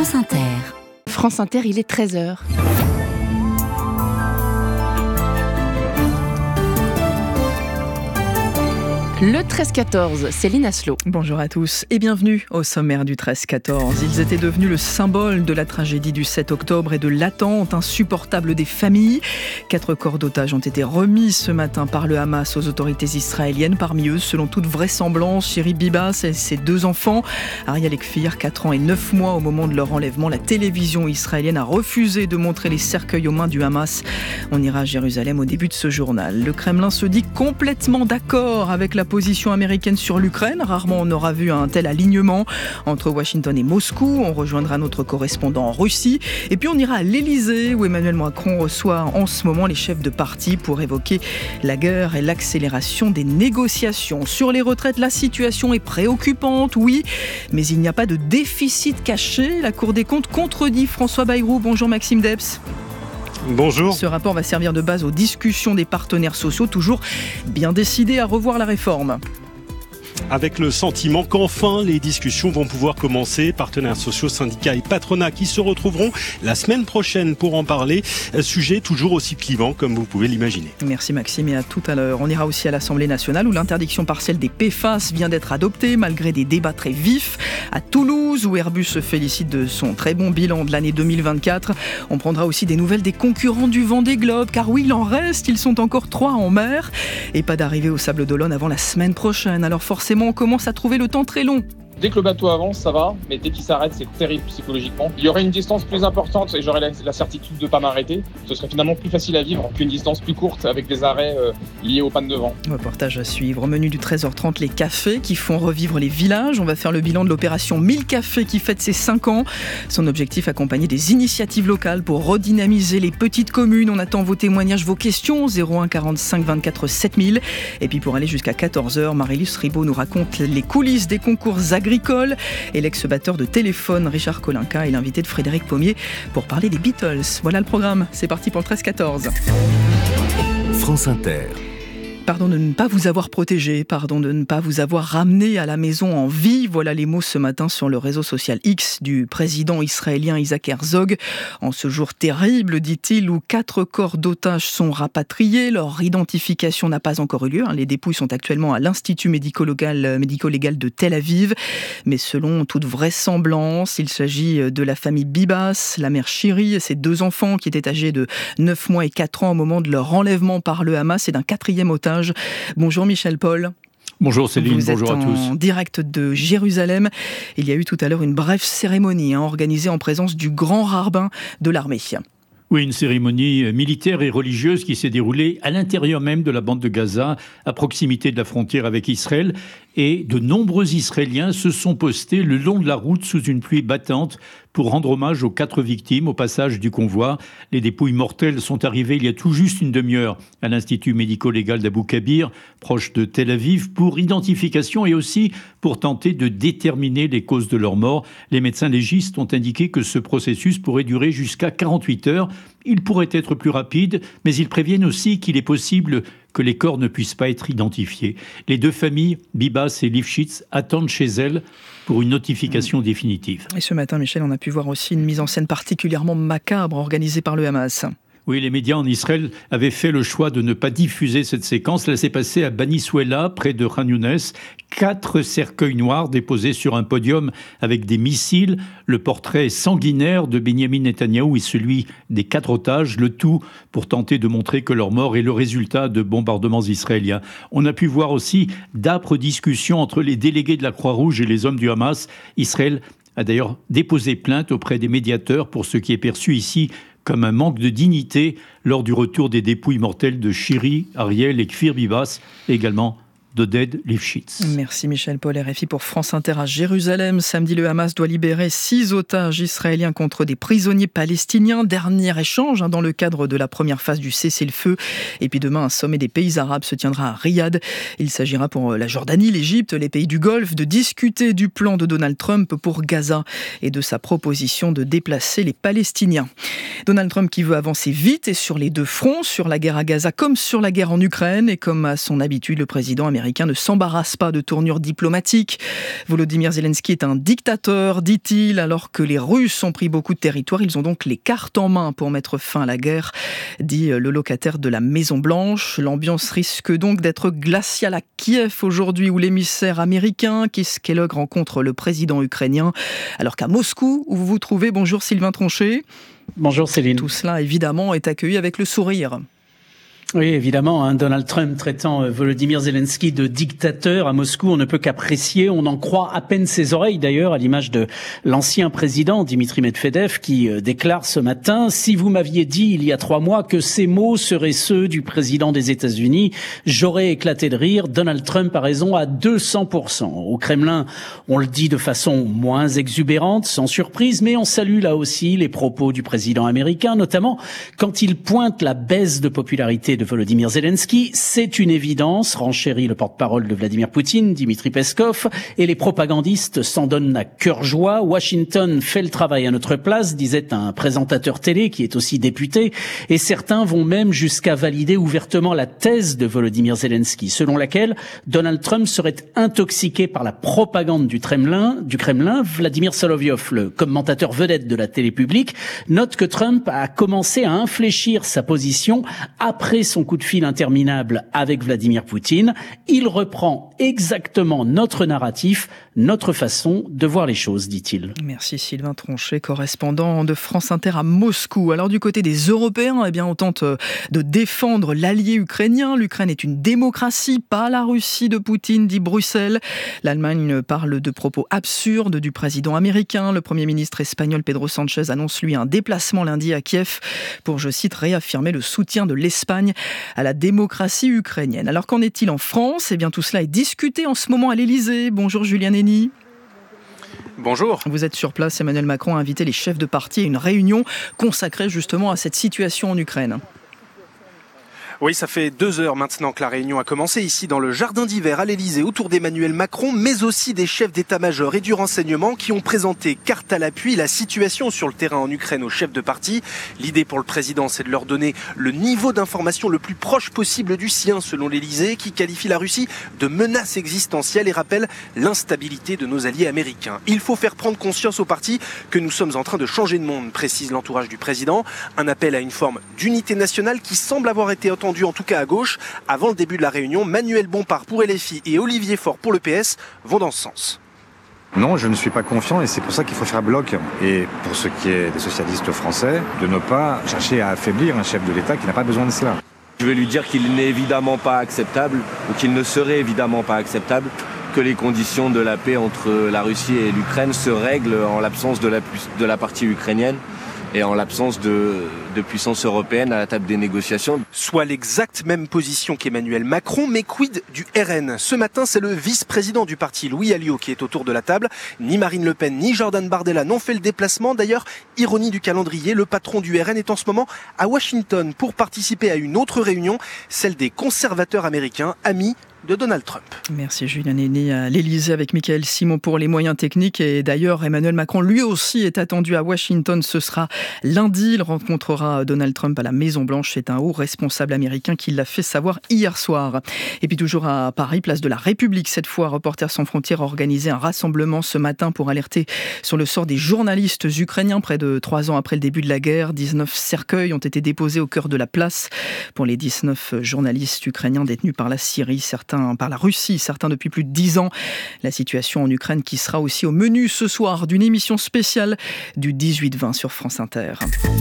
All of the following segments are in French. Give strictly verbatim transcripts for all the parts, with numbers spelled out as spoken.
France Inter. France Inter, il est treize heures. Le treize quatorze, Céline Asselot. Bonjour à tous et bienvenue au sommaire du treize quatorze. Ils étaient devenus le symbole de la tragédie du sept octobre et de l'attente insupportable des familles. Quatre corps d'otages ont été remis ce matin par le Hamas aux autorités israéliennes. Parmi eux, selon toute vraisemblance, Shiri Bibas et ses deux enfants. Ariel Ekfir, quatre ans et neuf mois au moment de leur enlèvement. La télévision israélienne a refusé de montrer les cercueils aux mains du Hamas. On ira à Jérusalem au début de ce journal. Le Kremlin se dit complètement d'accord avec la position américaine sur l'Ukraine. Rarement on aura vu un tel alignement entre Washington et Moscou. On rejoindra notre correspondant en Russie. Et puis on ira à l'Elysée où Emmanuel Macron reçoit en ce moment les chefs de parti pour évoquer la guerre et l'accélération des négociations. Sur les retraites, la situation est préoccupante, oui, mais il n'y a pas de déficit caché. La Cour des comptes contredit François Bayrou. Bonjour Maxime Debs. Bonjour. Ce rapport va servir de base aux discussions des partenaires sociaux, toujours bien décidés à revoir la réforme. Avec le sentiment qu'enfin les discussions vont pouvoir commencer. Partenaires sociaux, syndicats et patronats qui se retrouveront la semaine prochaine pour en parler. Sujet toujours aussi clivant comme vous pouvez l'imaginer. Merci Maxime et à tout à l'heure. On ira aussi à l'Assemblée nationale où l'interdiction partielle des P F A S vient d'être adoptée malgré des débats très vifs. À Toulouse où Airbus se félicite de son très bon bilan de l'année deux mille vingt-quatre. On prendra aussi des nouvelles des concurrents du Vendée Globe car oui, il en reste, ils sont encore trois en mer. Et pas d'arrivée au Sable d'Olonne avant la semaine prochaine. Alors forcément, on commence à trouver le temps très long. Dès que le bateau avance, ça va, mais dès qu'il s'arrête, c'est terrible psychologiquement. Il y aurait une distance plus importante et j'aurais la, la certitude de ne pas m'arrêter. Ce serait finalement plus facile à vivre qu'une distance plus courte avec des arrêts euh, liés aux pannes de vent. Reportage à suivre. Au menu du treize heures trente, les cafés qui font revivre les villages. On va faire le bilan de l'opération mille cafés qui fête ses cinq ans. Son objectif, accompagner des initiatives locales pour redynamiser les petites communes. On attend vos témoignages, vos questions, zéro un quarante-cinq vingt-quatre sept mille. Et puis pour aller jusqu'à quatorze heures, Marie-Lise Ribaud nous raconte les coulisses des concours agricoles. Et l'ex-batteur de Téléphone, Richard Kolinka, est l'invité de Frédéric Pommier pour parler des Beatles. Voilà le programme, c'est parti pour le treize quatorze. France Inter. Pardon de ne pas vous avoir protégé, pardon de ne pas vous avoir ramené à la maison en vie. Voilà les mots ce matin sur le réseau social X du président israélien Isaac Herzog. En ce jour terrible, dit-il, où quatre corps d'otages sont rapatriés, leur identification n'a pas encore eu lieu. Les dépouilles sont actuellement à l'Institut médico-légal, médico-légal de Tel Aviv. Mais selon toute vraisemblance, il s'agit de la famille Bibas, la mère Shiri et ses deux enfants qui étaient âgés de neuf mois et quatre ans au moment de leur enlèvement par le Hamas et d'un quatrième otage. Bonjour Michel Paul. Bonjour Céline, Vous bonjour à tous. En direct de Jérusalem. Il y a eu tout à l'heure une brève cérémonie hein, organisée en présence du grand rabbin de l'armée. Oui, une cérémonie militaire et religieuse qui s'est déroulée à l'intérieur même de la bande de Gaza, à proximité de la frontière avec Israël. Et de nombreux Israéliens se sont postés le long de la route sous une pluie battante pour rendre hommage aux quatre victimes au passage du convoi. Les dépouilles mortelles sont arrivées il y a tout juste une demi-heure à l'Institut médico-légal d'Abou Kabir, proche de Tel Aviv, pour identification et aussi pour tenter de déterminer les causes de leur mort. Les médecins légistes ont indiqué que ce processus pourrait durer jusqu'à quarante-huit heures. Il pourrait être plus rapide, mais ils préviennent aussi qu'il est possible que les corps ne puissent pas être identifiés. Les deux familles, Bibas et Lifshitz, attendent chez elles pour une notification mmh. définitive. Et ce matin, Michel, on a pu voir aussi une mise en scène particulièrement macabre organisée par le Hamas. Oui, les médias en Israël avaient fait le choix de ne pas diffuser cette séquence. Là, s'est passé à Bani Souela, près de Khan Younes. Quatre cercueils noirs déposés sur un podium avec des missiles. Le portrait sanguinaire de Benyamin Netanyahou et celui des quatre otages. Le tout pour tenter de montrer que leur mort est le résultat de bombardements israéliens. On a pu voir aussi d'âpres discussions entre les délégués de la Croix-Rouge et les hommes du Hamas. Israël a d'ailleurs déposé plainte auprès des médiateurs pour ce qui est perçu ici comme un manque de dignité lors du retour des dépouilles mortelles de Shiri, Ariel et Kfir Bibas, et également d'Oded Lifshitz. Merci Michel Paul, R F I pour France Inter à Jérusalem. Samedi, le Hamas doit libérer six otages israéliens contre des prisonniers palestiniens. Dernier échange hein, dans le cadre de la première phase du cessez-le-feu. Et puis demain, un sommet des pays arabes se tiendra à Riyad. Il s'agira pour la Jordanie, l'Égypte, les pays du Golfe de discuter du plan de Donald Trump pour Gaza et de sa proposition de déplacer les Palestiniens. Donald Trump qui veut avancer vite et sur les deux fronts, sur la guerre à Gaza comme sur la guerre en Ukraine. Et comme à son habitude, le président américain américain ne s'embarrasse pas de tournure diplomatique. Volodymyr Zelensky est un dictateur, dit-il, alors que les Russes ont pris beaucoup de territoire. Ils ont donc les cartes en main pour mettre fin à la guerre, dit le locataire de la Maison-Blanche. L'ambiance risque donc d'être glaciale à Kiev aujourd'hui, où l'émissaire américain Keith Kellogg rencontre le président ukrainien, alors qu'à Moscou, où vous vous trouvez, bonjour Sylvain Tronchet. Bonjour Céline. Tout cela, évidemment, est accueilli avec le sourire. Oui, évidemment, hein, Donald Trump traitant euh, Volodymyr Zelensky de dictateur à Moscou, on ne peut qu'apprécier, on en croit à peine ses oreilles d'ailleurs, à l'image de l'ancien président Dimitri Medvedev qui euh, déclare ce matin « Si vous m'aviez dit il y a trois mois que ces mots seraient ceux du président des États-Unis, j'aurais éclaté de rire. Donald Trump a raison à deux cents pour cent. Au Kremlin, on le dit de façon moins exubérante, sans surprise, mais on salue là aussi les propos du président américain, notamment quand il pointe la baisse de popularité de Volodymyr Zelensky. C'est une évidence, renchérit le porte-parole de Vladimir Poutine, Dimitri Peskov, et les propagandistes s'en donnent à cœur joie. Washington fait le travail à notre place, disait un présentateur télé qui est aussi député, et certains vont même jusqu'à valider ouvertement la thèse de Volodymyr Zelensky, selon laquelle Donald Trump serait intoxiqué par la propagande du Kremlin. Du Kremlin. Vladimir Solovyov, le commentateur vedette de la télé publique, note que Trump a commencé à infléchir sa position après son coup de fil interminable avec Vladimir Poutine. Il reprend exactement notre narratif, notre façon de voir les choses, dit-il. Merci Sylvain Tronchet, correspondant de France Inter à Moscou. Alors du côté des Européens, eh bien, on tente de défendre l'allié ukrainien. L'Ukraine est une démocratie, pas la Russie de Poutine, dit Bruxelles. L'Allemagne parle de propos absurdes du président américain. Le Premier ministre espagnol Pedro Sánchez annonce lui un déplacement lundi à Kiev pour, je cite, réaffirmer le soutien de l'Espagne à la démocratie ukrainienne. Alors qu'en est-il en France ? Eh bien tout cela est discuté en ce moment à l'Élysée. Bonjour Julien Henny. Bonjour. Vous êtes sur place. Emmanuel Macron a invité les chefs de parti à une réunion consacrée justement à cette situation en Ukraine. Oui, ça fait deux heures maintenant que la réunion a commencé ici dans le jardin d'hiver à l'Élysée autour d'Emmanuel Macron, mais aussi des chefs d'état-major et du renseignement qui ont présenté carte à l'appui la situation sur le terrain en Ukraine aux chefs de parti. L'idée pour le président, c'est de leur donner le niveau d'information le plus proche possible du sien, selon l'Élysée, qui qualifie la Russie de menace existentielle et rappelle l'instabilité de nos alliés américains. Il faut faire prendre conscience au parti que nous sommes en train de changer de monde, précise l'entourage du président. Un appel à une forme d'unité nationale qui semble avoir été entendue en tout cas à gauche. Avant le début de la réunion, Manuel Bompard pour L F I et Olivier Faure pour le P S vont dans ce sens. Non, je ne suis pas confiant et c'est pour ça qu'il faut faire bloc. Et pour ce qui est des socialistes français, de ne pas chercher à affaiblir un chef de l'État qui n'a pas besoin de cela. Je vais lui dire qu'il n'est évidemment pas acceptable, ou qu'il ne serait évidemment pas acceptable, que les conditions de la paix entre la Russie et l'Ukraine se règlent en l'absence de la, de la partie ukrainienne et en l'absence de, de puissance européenne à la table des négociations. Soit l'exacte même position qu'Emmanuel Macron, mais quid du R N ? Ce matin, c'est le vice-président du parti, Louis Alliot, qui est autour de la table. Ni Marine Le Pen, ni Jordan Bardella n'ont fait le déplacement. D'ailleurs, ironie du calendrier, le patron du R N est en ce moment à Washington pour participer à une autre réunion, celle des conservateurs américains, amis de Donald Trump. Merci Julien Henny à l'Élysée avec Michael Simon pour les moyens techniques. Et d'ailleurs, Emmanuel Macron, lui aussi, est attendu à Washington. Ce sera lundi. Il rencontrera Donald Trump à la Maison-Blanche. C'est un haut responsable américain qui l'a fait savoir hier soir. Et puis toujours à Paris, place de la République. Cette fois, Reporters sans frontières a organisé un rassemblement ce matin pour alerter sur le sort des journalistes ukrainiens. Près de trois ans après le début de la guerre, dix-neuf cercueils ont été déposés au cœur de la place pour les dix-neuf journalistes ukrainiens détenus par la Syrie. Certains par la Russie, certains depuis plus de dix ans. La situation en Ukraine qui sera aussi au menu ce soir d'une émission spéciale du dix-huit vingt sur France Inter.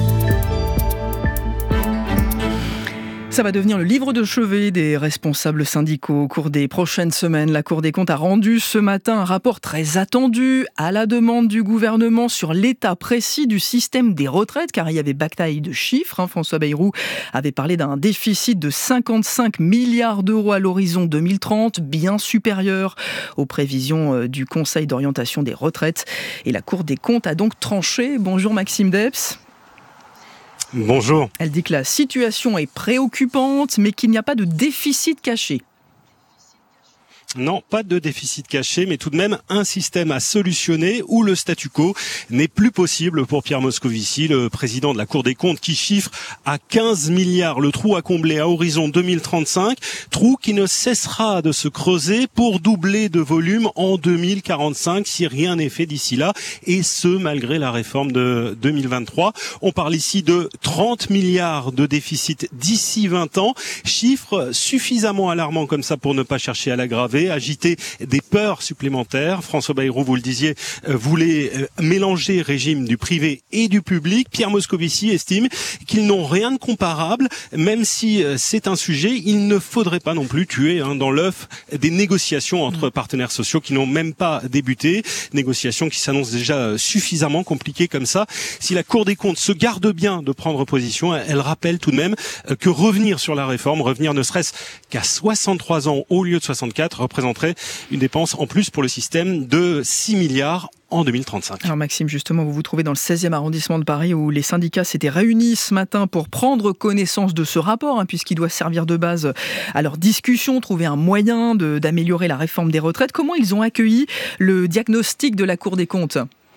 Ça va devenir le livre de chevet des responsables syndicaux. Au cours des prochaines semaines, la Cour des comptes a rendu ce matin un rapport très attendu à la demande du gouvernement sur l'état précis du système des retraites, car il y avait bataille de chiffres. Hein. François Bayrou avait parlé d'un déficit de cinquante-cinq milliards d'euros à l'horizon deux mille trente, bien supérieur aux prévisions du Conseil d'orientation des retraites. Et la Cour des comptes a donc tranché. Bonjour Maxime Debs. Bonjour. Elle dit que la situation est préoccupante, mais qu'il n'y a pas de déficit caché. Non, pas de déficit caché, mais tout de même un système à solutionner où le statu quo n'est plus possible pour Pierre Moscovici, le président de la Cour des comptes, qui chiffre à quinze milliards le trou à combler à horizon deux mille trente-cinq, trou qui ne cessera de se creuser pour doubler de volume en deux mille quarante-cinq si rien n'est fait d'ici là, et ce malgré la réforme de deux mille vingt-trois. On parle ici de trente milliards de déficit d'ici vingt ans, chiffre suffisamment alarmant comme ça pour ne pas chercher à l'aggraver, agiter des peurs supplémentaires. François Bayrou, vous le disiez, euh, voulait euh, mélanger régime du privé et du public. Pierre Moscovici estime qu'ils n'ont rien de comparable, même si euh, c'est un sujet, il ne faudrait pas non plus tuer hein, dans l'œuf des négociations entre partenaires sociaux qui n'ont même pas débuté, négociations qui s'annoncent déjà suffisamment compliquées comme ça. Si la Cour des comptes se garde bien de prendre position, elle rappelle tout de même que revenir sur la réforme, revenir ne serait-ce qu'à soixante-trois ans au lieu de soixante-quatre, représenterait une dépense en plus pour le système de six milliards en deux mille trente-cinq. Alors Maxime, justement, vous vous trouvez dans le seizième arrondissement de Paris où les syndicats s'étaient réunis ce matin pour prendre connaissance de ce rapport, hein, puisqu'il doit servir de base à leur discussion, trouver un moyen de, d'améliorer la réforme des retraites. Comment ils ont accueilli le diagnostic de la Cour des comptes ?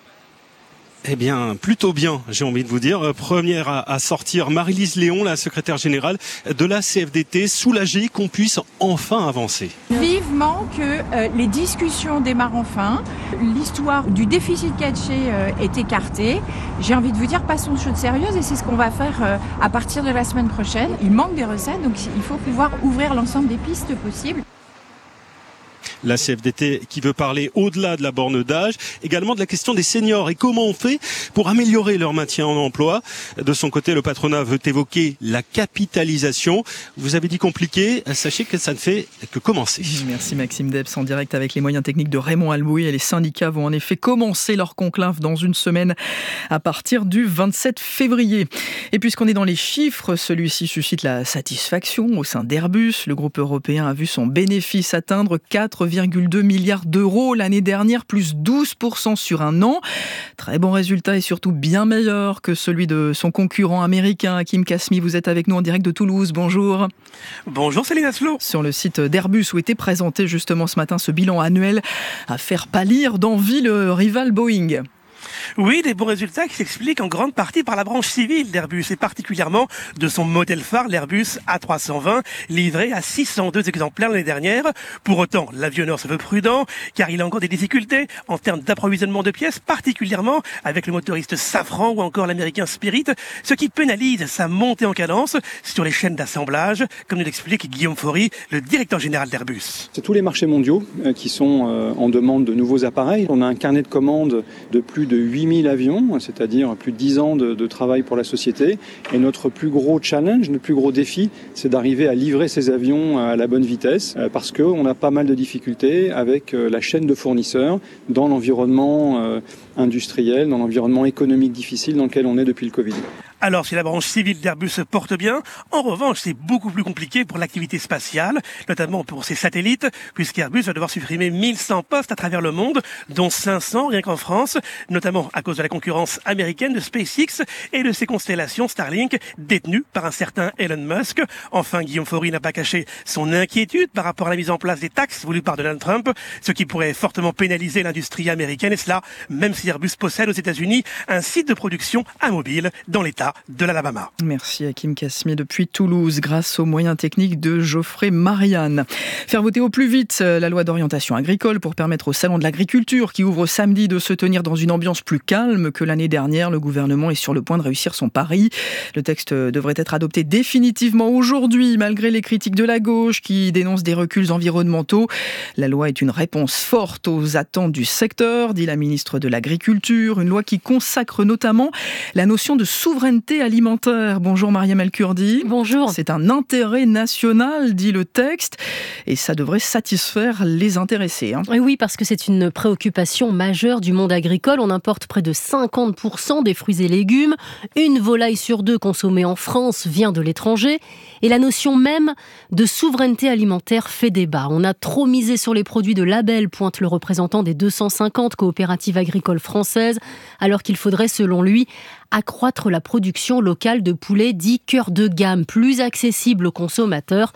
Eh bien, plutôt bien, j'ai envie de vous dire. Première à, à sortir, Marie-Lise Léon, la secrétaire générale de la C F D T, soulagée qu'on puisse enfin avancer. Vivement que euh, les discussions démarrent enfin. L'histoire du déficit caché euh, est écartée. J'ai envie de vous dire, passons aux choses sérieuses et c'est ce qu'on va faire euh, à partir de la semaine prochaine. Il manque des recettes, donc il faut pouvoir ouvrir l'ensemble des pistes possibles. La C F D T qui veut parler au-delà de la borne d'âge, également de la question des seniors et comment on fait pour améliorer leur maintien en emploi. De son côté, le patronat veut évoquer la capitalisation. Vous avez dit compliqué, sachez que ça ne fait que commencer. Merci Maxime Debs, en direct avec les moyens techniques de Raymond Alboui. Et les syndicats vont en effet commencer leur conclave dans une semaine à partir du vingt-sept février. Et puisqu'on est dans les chiffres, celui-ci suscite la satisfaction au sein d'Airbus. Le groupe européen a vu son bénéfice atteindre quatre virgule deux milliards d'euros l'année dernière, plus douze pour cent sur un an. Très bon résultat et surtout bien meilleur que celui de son concurrent américain. Hakim Kasmi, vous êtes avec nous en direct de Toulouse. Bonjour. Bonjour Céline Asselot. Sur le site d'Airbus où était présenté justement ce matin ce bilan annuel à faire pâlir d'envie le rival Boeing. Oui, des bons résultats qui s'expliquent en grande partie par la branche civile d'Airbus et particulièrement de son modèle phare, l'Airbus A trois cent vingt, livré à six cent deux exemplaires l'année dernière. Pour autant, l'avionneur se veut prudent car il a encore des difficultés en termes d'approvisionnement de pièces, particulièrement avec le motoriste Safran ou encore l'américain Spirit, ce qui pénalise sa montée en cadence sur les chaînes d'assemblage, comme nous l'explique Guillaume Faury, le directeur général d'Airbus. C'est tous les marchés mondiaux qui sont en demande de nouveaux appareils. On a un carnet de commandes de plus de huit mille avions, c'est-à-dire plus de dix ans de, de travail pour la société. Et notre plus gros challenge, notre plus gros défi, c'est d'arriver à livrer ces avions à la bonne vitesse, parce qu'on a pas mal de difficultés avec la chaîne de fournisseurs dans l'environnement industriel, dans l'environnement économique difficile dans lequel on est depuis le Covid. Alors, si la branche civile d'Airbus se porte bien, en revanche, c'est beaucoup plus compliqué pour l'activité spatiale, notamment pour ses satellites, puisqu'Airbus va devoir supprimer mille cent postes à travers le monde, dont cinq cents rien qu'en France, notamment à cause de la concurrence américaine de SpaceX et de ses constellations Starlink, détenues par un certain Elon Musk. Enfin, Guillaume Faury n'a pas caché son inquiétude par rapport à la mise en place des taxes voulues par Donald Trump, ce qui pourrait fortement pénaliser l'industrie américaine, et cela, même si Airbus possède aux États-Unis un site de production à Mobile dans l'État de l'Alabama. Merci Hakim Kasmi depuis Toulouse, grâce aux moyens techniques de Geoffrey Marianne. Faire voter au plus vite la loi d'orientation agricole pour permettre au Salon de l'agriculture qui ouvre samedi de se tenir dans une ambiance plus calme que l'année dernière. Le gouvernement est sur le point de réussir son pari. Le texte devrait être adopté définitivement aujourd'hui, malgré les critiques de la gauche qui dénoncent des reculs environnementaux. La loi est une réponse forte aux attentes du secteur, dit la ministre de l'Agriculture. Une loi qui consacre notamment la notion de souveraineté alimentaire. Bonjour Mariam El-Kurdi. Bonjour. C'est un intérêt national, dit le texte, et ça devrait satisfaire les intéressés. Hein. Et oui, parce que c'est une préoccupation majeure du monde agricole. On importe près de cinquante pour cent des fruits et légumes. Une volaille sur deux consommée en France vient de l'étranger. Et la notion même de souveraineté alimentaire fait débat. On a trop misé sur les produits de label, pointe le représentant des deux cent cinquante coopératives agricoles françaises, alors qu'il faudrait, selon lui, accroître la production locale de poulets dits cœur de gamme, plus accessible aux consommateurs.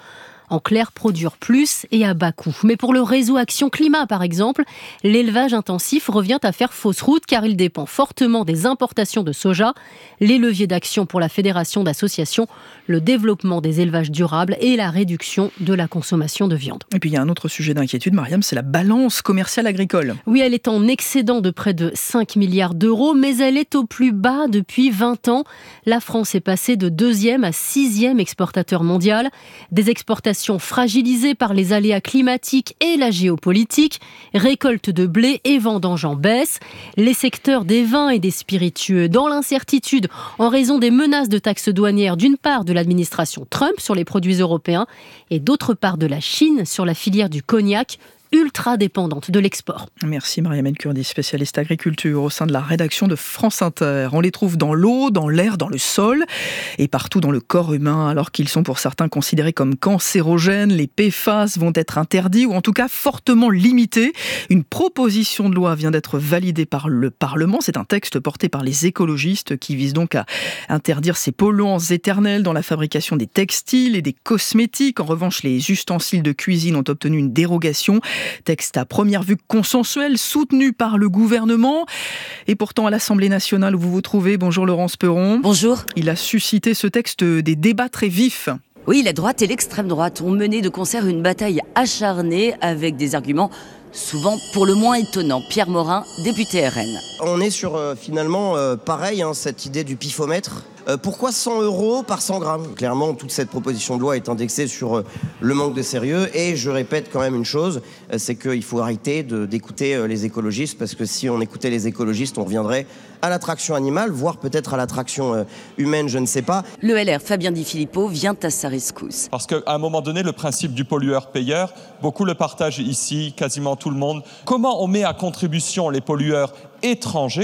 En clair, produire plus et à bas coût. Mais pour le réseau Action Climat, par exemple, l'élevage intensif revient à faire fausse route car il dépend fortement des importations de soja. Les leviers d'action pour la Fédération d'associations, le développement des élevages durables et la réduction de la consommation de viande. Et puis il y a un autre sujet d'inquiétude, Mariam, c'est la balance commerciale agricole. Oui, elle est en excédent de près de cinq milliards d'euros, mais elle est au plus bas depuis vingt ans. La France est passée de deuxième à sixième exportateur mondial. Des exportations fragilisées par les aléas climatiques et la géopolitique. Récolte de blé et vendanges en baisse. Les secteurs des vins et des spiritueux dans l'incertitude en raison des menaces de taxes douanières d'une part de l'administration Trump sur les produits européens et d'autre part de la Chine sur la filière du cognac, ultra dépendante de l'export. Merci Mariam El Kurdi, spécialiste agriculture au sein de la rédaction de France Inter. On les trouve dans l'eau, dans l'air, dans le sol et partout dans le corps humain, alors qu'ils sont pour certains considérés comme cancérogènes. Les P F A S vont être interdits ou en tout cas fortement limités. Une proposition de loi vient d'être validée par le Parlement. C'est un texte porté par les écologistes qui vise donc à interdire ces polluants éternels dans la fabrication des textiles et des cosmétiques. En revanche, les ustensiles de cuisine ont obtenu une dérogation. Texte à première vue consensuel, soutenu par le gouvernement. Et pourtant, à l'Assemblée nationale où vous vous trouvez, bonjour Laurence Perron. Bonjour. Il a suscité ce texte des débats très vifs. Oui, la droite et l'extrême droite ont mené de concert une bataille acharnée avec des arguments souvent pour le moins étonnants. Pierre Morin, député R N. On est sur euh, finalement euh, pareil, hein, cette idée du pifomètre. Euh, pourquoi cent euros par cent grammes ? Clairement, toute cette proposition de loi est indexée sur euh, le manque de sérieux. Et je répète quand même une chose, euh, c'est qu'il faut arrêter de, d'écouter euh, les écologistes, parce que si on écoutait les écologistes, on reviendrait à l'attraction animale, voire peut-être à l'attraction euh, humaine, je ne sais pas. Le L R, Fabien Di Filippo, vient à sa rescousse. Parce qu'à un moment donné, le principe du pollueur-payeur, beaucoup le partagent ici, quasiment tout le monde. Comment on met à contribution les pollueurs étrangers ?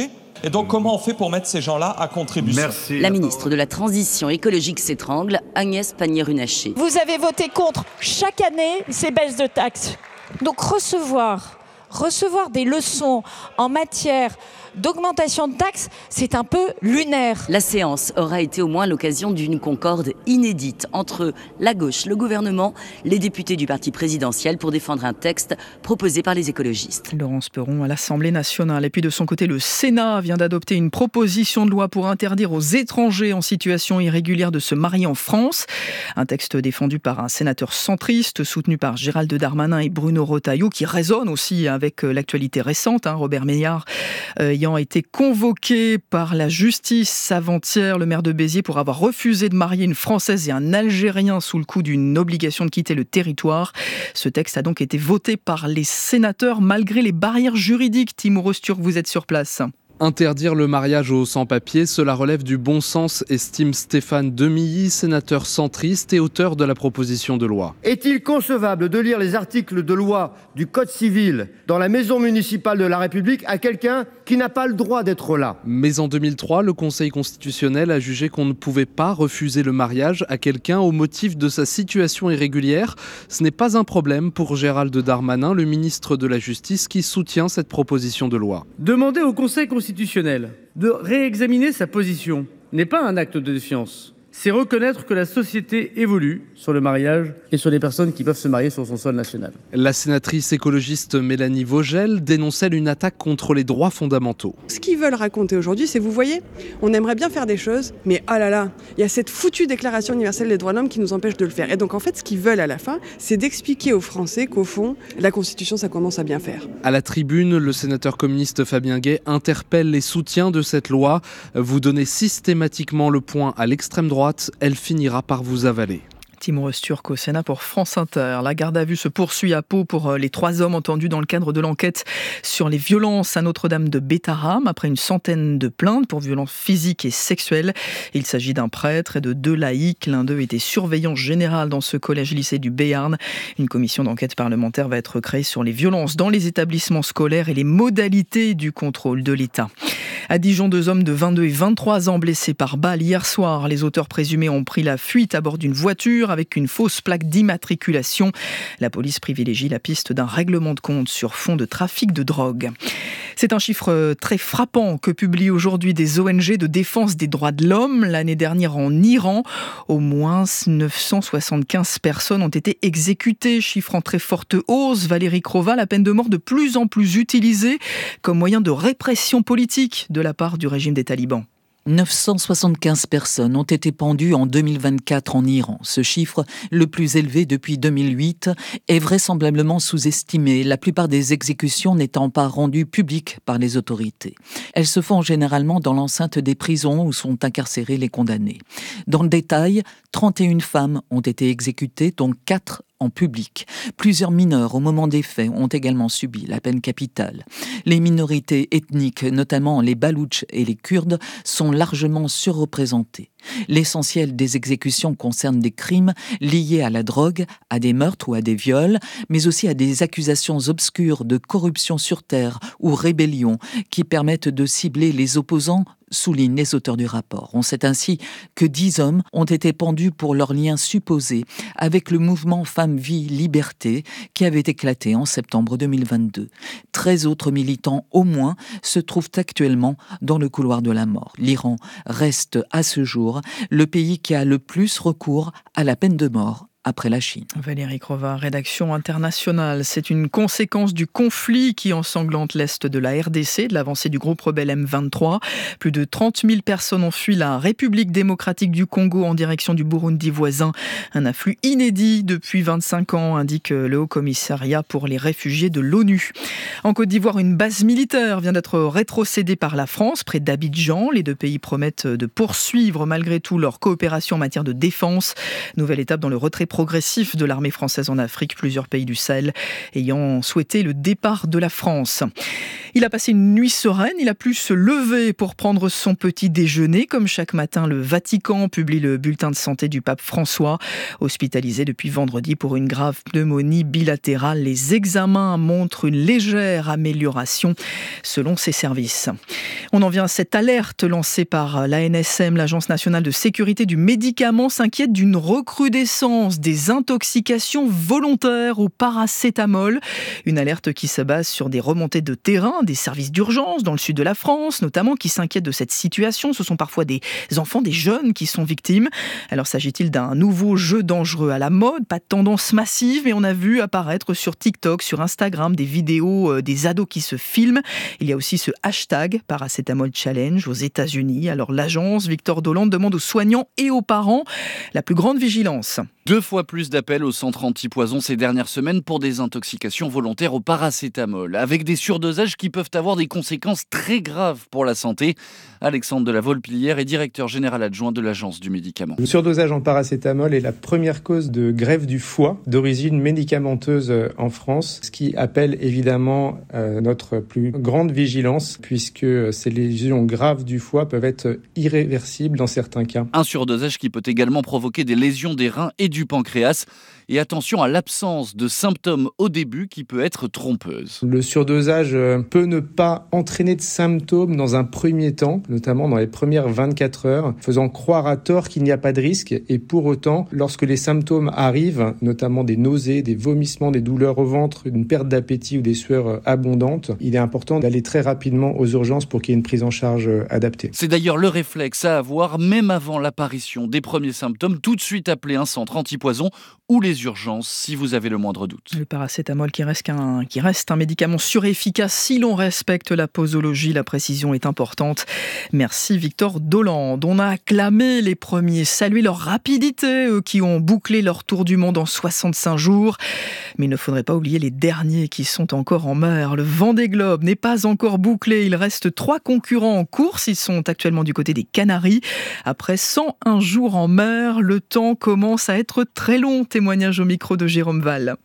Et donc, comment on fait pour mettre ces gens-là à contribution ? Merci. La ministre de la Transition écologique s'étrangle, Agnès Pannier-Runacher. Vous avez voté contre chaque année ces baisses de taxes. Donc recevoir, recevoir des leçons en matière d'augmentation de taxes, c'est un peu lunaire. La séance aura été au moins l'occasion d'une concorde inédite entre la gauche, le gouvernement, les députés du parti présidentiel pour défendre un texte proposé par les écologistes. Laurence Perron à l'Assemblée nationale. Et puis de son côté, le Sénat vient d'adopter une proposition de loi pour interdire aux étrangers en situation irrégulière de se marier en France. Un texte défendu par un sénateur centriste, soutenu par Gérald Darmanin et Bruno Retailleau, qui résonne aussi avec l'actualité récente. Hein, Robert Ménard euh, ayant été convoqué par la justice avant-hier, le maire de Béziers, pour avoir refusé de marier une Française et un Algérien sous le coup d'une obligation de quitter le territoire. Ce texte a donc été voté par les sénateurs malgré les barrières juridiques. Timour Osturk, vous êtes sur place. Interdire le mariage aux sans-papiers, cela relève du bon sens, estime Stéphane Demilly, sénateur centriste et auteur de la proposition de loi. Est-il concevable de lire les articles de loi du Code civil dans la maison municipale de la République à quelqu'un qui n'a pas le droit d'être là ? Mais en deux mille trois, le Conseil constitutionnel a jugé qu'on ne pouvait pas refuser le mariage à quelqu'un au motif de sa situation irrégulière. Ce n'est pas un problème pour Gérald Darmanin, le ministre de la Justice, qui soutient cette proposition de loi. Demander au Conseil constitutionnel de réexaminer sa position n'est pas un acte de défiance. C'est reconnaître que la société évolue sur le mariage et sur les personnes qui peuvent se marier sur son sol national. La sénatrice écologiste Mélanie Vogel dénonçait une attaque contre les droits fondamentaux. Ce qu'ils veulent raconter aujourd'hui, c'est, vous voyez, on aimerait bien faire des choses, mais oh là là, il y a cette foutue déclaration universelle des droits de l'homme qui nous empêche de le faire. Et donc en fait, ce qu'ils veulent à la fin, c'est d'expliquer aux Français qu'au fond, la Constitution, ça commence à bien faire. À la tribune, le sénateur communiste Fabien Gay interpelle les soutiens de cette loi. Vous donnez systématiquement le point à l'extrême droite, elle finira par vous avaler. Timour Osturk au Sénat pour France Inter. La garde à vue se poursuit à Pau pour les trois hommes entendus dans le cadre de l'enquête sur les violences à Notre-Dame de Bétharram. Après une centaine de plaintes pour violences physiques et sexuelles, il s'agit d'un prêtre et de deux laïcs. L'un d'eux était surveillant général dans ce collège-lycée du Béarn. Une commission d'enquête parlementaire va être créée sur les violences dans les établissements scolaires et les modalités du contrôle de l'État. À Dijon, deux hommes de vingt-deux et vingt-trois ans blessés par balle hier soir. Les auteurs présumés ont pris la fuite à bord d'une voiture avec une fausse plaque d'immatriculation. La police privilégie la piste d'un règlement de compte sur fond de trafic de drogue. C'est un chiffre très frappant que publient aujourd'hui des O N G de défense des droits de l'homme. L'année dernière en Iran, au moins neuf cent soixante-quinze personnes ont été exécutées, chiffre en très forte hausse. Valérie Crova, la peine de mort de plus en plus utilisée comme moyen de répression politique de la part du régime des talibans. neuf cent soixante-quinze personnes ont été pendues en deux mille vingt-quatre en Iran. Ce chiffre, le plus élevé depuis deux mille huit, est vraisemblablement sous-estimé, la plupart des exécutions n'étant pas rendues publiques par les autorités. Elles se font généralement dans l'enceinte des prisons où sont incarcérés les condamnés. Dans le détail, trente et une femmes ont été exécutées, dont quatre en public. Plusieurs mineurs, au moment des faits, ont également subi la peine capitale. Les minorités ethniques, notamment les Baloutches et les Kurdes, sont largement surreprésentées. L'essentiel des exécutions concerne des crimes liés à la drogue, à des meurtres ou à des viols, mais aussi à des accusations obscures de corruption sur terre ou rébellion qui permettent de cibler les opposants, soulignent les auteurs du rapport. On sait ainsi que dix hommes ont été pendus pour leurs liens supposés avec le mouvement Femmes, Vie, Liberté qui avait éclaté en septembre deux mille vingt-deux. treize autres militants au moins se trouvent actuellement dans le couloir de la mort. L'Iran reste à ce jour le pays qui a le plus recours à la peine de mort après la Chine. Valérie Crova, rédaction internationale. C'est une conséquence du conflit qui ensanglante l'est de la R D C, de l'avancée du groupe rebelle M vingt-trois. Plus de trente mille personnes ont fui la République démocratique du Congo en direction du Burundi voisin. Un afflux inédit depuis vingt-cinq ans, indique le Haut-Commissariat pour les réfugiés de l'ONU. En Côte d'Ivoire, une base militaire vient d'être rétrocédée par la France, près d'Abidjan. Les deux pays promettent de poursuivre malgré tout leur coopération en matière de défense. Nouvelle étape dans le retrait progressif de l'armée française en Afrique, plusieurs pays du Sahel ayant souhaité le départ de la France. Il a passé une nuit sereine, il a pu se lever pour prendre son petit déjeuner. Comme chaque matin, le Vatican publie le bulletin de santé du pape François. Hospitalisé depuis vendredi pour une grave pneumonie bilatérale, les examens montrent une légère amélioration selon ses services. On en vient à cette alerte lancée par l'A N S M, l'Agence nationale de sécurité du médicament, s'inquiète d'une recrudescence des intoxications volontaires au paracétamol. Une alerte qui se base sur des remontées de terrain, des services d'urgence dans le sud de la France, notamment, qui s'inquiètent de cette situation. Ce sont parfois des enfants, des jeunes qui sont victimes. Alors s'agit-il d'un nouveau jeu dangereux à la mode? Pas de tendance massive, mais on a vu apparaître sur TikTok, sur Instagram, des vidéos euh, des ados qui se filment. Il y a aussi ce hashtag Paracétamol Challenge aux États-Unis. Alors l'agence Victor Dolande demande aux soignants et aux parents la plus grande vigilance. Deux fois plus d'appels au centre antipoison ces dernières semaines pour des intoxications volontaires au paracétamol, avec des surdosages qui peuvent avoir des conséquences très graves pour la santé. Alexandre de la Volpillière est directeur général adjoint de l'Agence du médicament. Le surdosage en paracétamol est la première cause de greffe du foie d'origine médicamenteuse en France, ce qui appelle évidemment euh, notre plus grande vigilance, puisque ces lésions graves du foie peuvent être irréversibles dans certains cas. Un surdosage qui peut également provoquer des lésions des reins et du pancréas. Et attention à l'absence de symptômes au début qui peut être trompeuse. Le surdosage peut ne pas entraîner de symptômes dans un premier temps, notamment dans les premières vingt-quatre heures, faisant croire à tort qu'il n'y a pas de risque. Et pour autant, lorsque les symptômes arrivent, notamment des nausées, des vomissements, des douleurs au ventre, une perte d'appétit ou des sueurs abondantes, il est important d'aller très rapidement aux urgences pour qu'il y ait une prise en charge adaptée. C'est d'ailleurs le réflexe à avoir, même avant l'apparition des premiers symptômes, tout de suite appeler un centre antipoison ou les urgences si vous avez le moindre doute. Le paracétamol qui reste un, qui reste un médicament surefficace si l'on respecte la posologie, la précision est importante. Merci Victor Dolande. On a acclamé les premiers, salué leur rapidité, eux qui ont bouclé leur tour du monde en soixante-cinq jours. Mais il ne faudrait pas oublier les derniers qui sont encore en mer. Le Vendée Globe n'est pas encore bouclé. Il reste trois concurrents en course. Ils sont actuellement du côté des Canaries. Après cent un jours en mer, le temps commence à être très long. Témoignage au micro de Jérôme Val.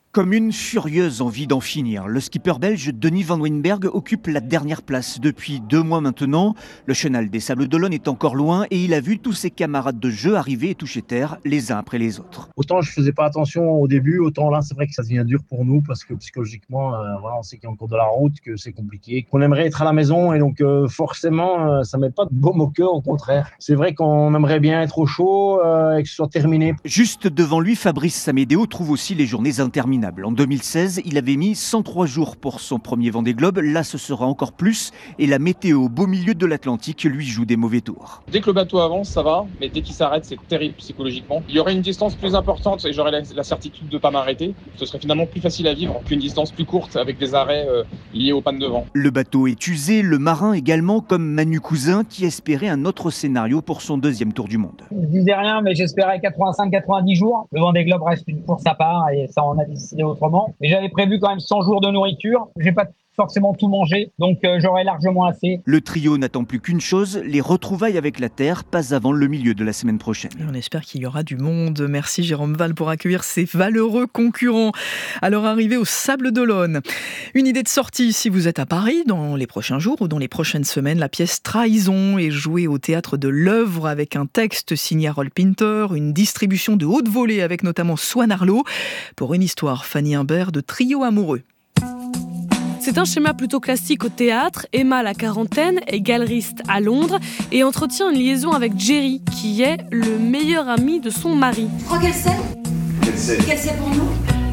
Comme une furieuse envie d'en finir, le skipper belge Denis Van Wijnberg occupe la dernière place depuis deux mois maintenant. Le chenal des Sables d'Olonne est encore loin et il a vu tous ses camarades de jeu arriver et toucher terre les uns après les autres. Autant je faisais pas attention au début, autant là c'est vrai que ça devient dur pour nous parce que psychologiquement, euh, voilà, on sait qu'il y a encore de la route, que c'est compliqué, qu'on aimerait être à la maison et donc euh, forcément euh, ça met pas de baume au cœur, au contraire. C'est vrai qu'on aimerait bien être au chaud euh, et que ce soit terminé. Juste devant lui, Fabrice Samédéo trouve aussi les journées interminables. En deux mille seize, il avait mis cent trois jours pour son premier Vendée Globe. Là, ce sera encore plus. Et la météo au beau milieu de l'Atlantique lui joue des mauvais tours. Dès que le bateau avance, ça va. Mais dès qu'il s'arrête, c'est terrible psychologiquement. Il y aurait une distance plus importante et j'aurais la, la certitude de ne pas m'arrêter. Ce serait finalement plus facile à vivre qu'une distance plus courte avec des arrêts euh, liés aux pannes de vent. Le bateau est usé, le marin également, comme Manu Cousin, qui espérait un autre scénario pour son deuxième tour du monde. Je disais rien, mais j'espérais quatre-vingt-cinq quatre-vingt-dix jours. Le Vendée Globe reste une course à part et ça, on a décidé autrement. Mais j'avais prévu quand même cent jours de nourriture. J'ai pas forcément tout mangé, donc euh, j'aurais largement assez. Le trio n'attend plus qu'une chose, les retrouvailles avec la Terre, pas avant le milieu de la semaine prochaine. Et on espère qu'il y aura du monde. Merci Jérôme Val pour accueillir ces valeureux concurrents. À leur arrivée au Sables d'Olonne. Une idée de sortie si vous êtes à Paris dans les prochains jours ou dans les prochaines semaines. La pièce Trahison est jouée au théâtre de l'Œuvre avec un texte signé Harold Pinter, une distribution de haute volée avec notamment Swan Arlo. Pour une histoire, Fanny Imbert de Trio amoureux. C'est un schéma plutôt classique au théâtre. Emma, la quarantaine, est galeriste à Londres et entretient une liaison avec Jerry, qui est le meilleur ami de son mari. Tu crois qu'elle sait ? Qu'elle sait. Qu'elle sait pour nous ?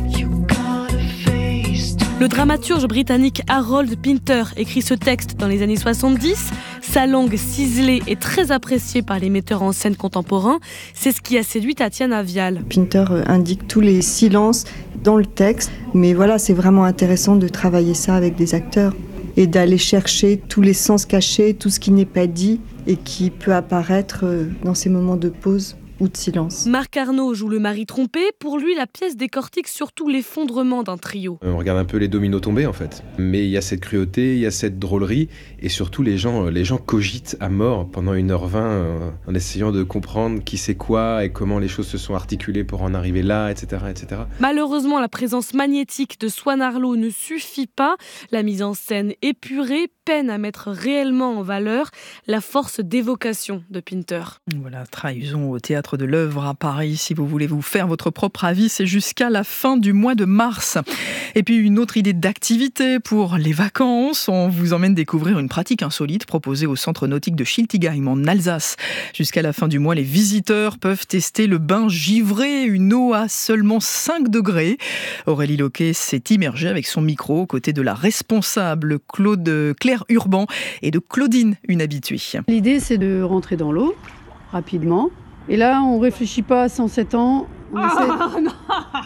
Le dramaturge britannique Harold Pinter écrit ce texte dans les années soixante-dix. Sa langue ciselée est très appréciée par les metteurs en scène contemporains. C'est ce qui a séduit Tatiana Vial. Pinter indique tous les silences dans le texte. Mais voilà, c'est vraiment intéressant de travailler ça avec des acteurs et d'aller chercher tous les sens cachés, tout ce qui n'est pas dit et qui peut apparaître dans ces moments de pause ou de silence. Marc Arnaud joue le mari trompé. Pour lui, la pièce décortique surtout l'effondrement d'un trio. On regarde un peu les dominos tomber en fait. Mais il y a cette cruauté, il y a cette drôlerie et surtout les gens, les gens cogitent à mort pendant une heure vingt euh, en essayant de comprendre qui c'est quoi et comment les choses se sont articulées pour en arriver là, et cetera, et cetera. Malheureusement, la présence magnétique de Swan Arlo ne suffit pas. La mise en scène épurée peine à mettre réellement en valeur la force d'évocation de Pinter. Voilà, Trahison au théâtre de l'Œuvre à Paris. Si vous voulez vous faire votre propre avis, c'est jusqu'à la fin du mois de mars. Et puis une autre idée d'activité pour les vacances. On vous emmène découvrir une pratique insolite proposée au centre nautique de Schiltigheim en Alsace. Jusqu'à la fin du mois, les visiteurs peuvent tester le bain givré, une eau à seulement cinq degrés. Aurélie Loquet s'est immergée avec son micro aux côtés de la responsable Claude Claire Urban et de Claudine, une habituée. L'idée, c'est de rentrer dans l'eau rapidement. Et là, on ne réfléchit pas à cent sept ans. On, oh, essaie... non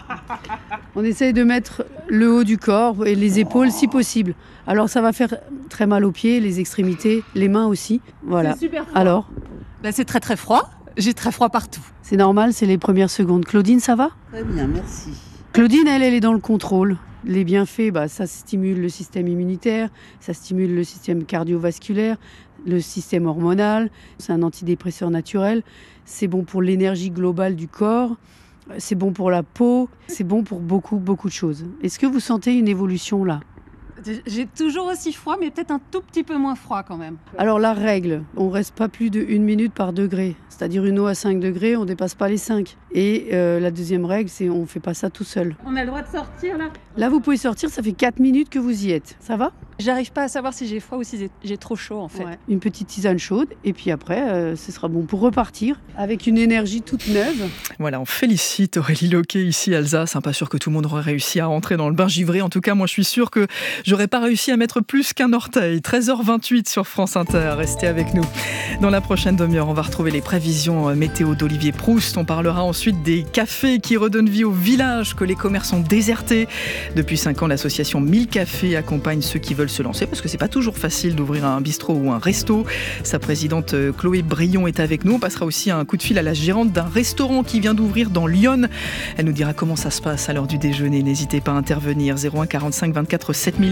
on essaye de mettre le haut du corps et les épaules si possible. Alors ça va faire très mal aux pieds, les extrémités, les mains aussi. Voilà. C'est super froid. Alors Là, c'est très très froid. J'ai très froid partout. C'est normal, c'est les premières secondes. Claudine, ça va ? Très bien, merci. Claudine, elle, elle est dans le contrôle. Les bienfaits, bah, ça stimule le système immunitaire, ça stimule le système cardiovasculaire, le système hormonal. C'est un antidépresseur naturel. C'est bon pour l'énergie globale du corps. C'est bon pour la peau. C'est bon pour beaucoup, beaucoup de choses. Est-ce que vous sentez une évolution là ? J'ai toujours aussi froid, mais peut-être un tout petit peu moins froid quand même. Alors la règle, on ne reste pas plus de une minute par degré. C'est-à-dire une eau à cinq degrés, on ne dépasse pas les cinq. Et euh, la deuxième règle, c'est on ne fait pas ça tout seul. On a le droit de sortir là ? Là, vous pouvez sortir, ça fait quatre minutes que vous y êtes. Ça va ? J'arrive pas à savoir si j'ai froid ou si j'ai trop chaud en fait. Ouais. Une petite tisane chaude et puis après, euh, ce sera bon pour repartir avec une énergie toute neuve. Voilà, on félicite Aurélie Loquet ici à Alsace. Hein, pas sûr que tout le monde aurait réussi à rentrer dans le bain givré. En tout cas, moi je suis sûre que j'aurais pas réussi à mettre plus qu'un orteil. treize heures vingt-huit sur France Inter. Restez avec nous. Dans la prochaine demi-heure, on va retrouver les prévisions météo d'Olivier Proust. On parlera ensuite des cafés qui redonnent vie au village, que les commerces ont désertés. Depuis cinq ans, l'association mille cafés accompagne ceux qui veulent se lancer parce que c'est pas toujours facile d'ouvrir un bistrot ou un resto. Sa présidente Chloé Brion est avec nous. On passera aussi un coup de fil à la gérante d'un restaurant qui vient d'ouvrir dans Lyon. Elle nous dira comment ça se passe à l'heure du déjeuner. N'hésitez pas à intervenir. zéro un quarante-cinq vingt-quatre sept mille et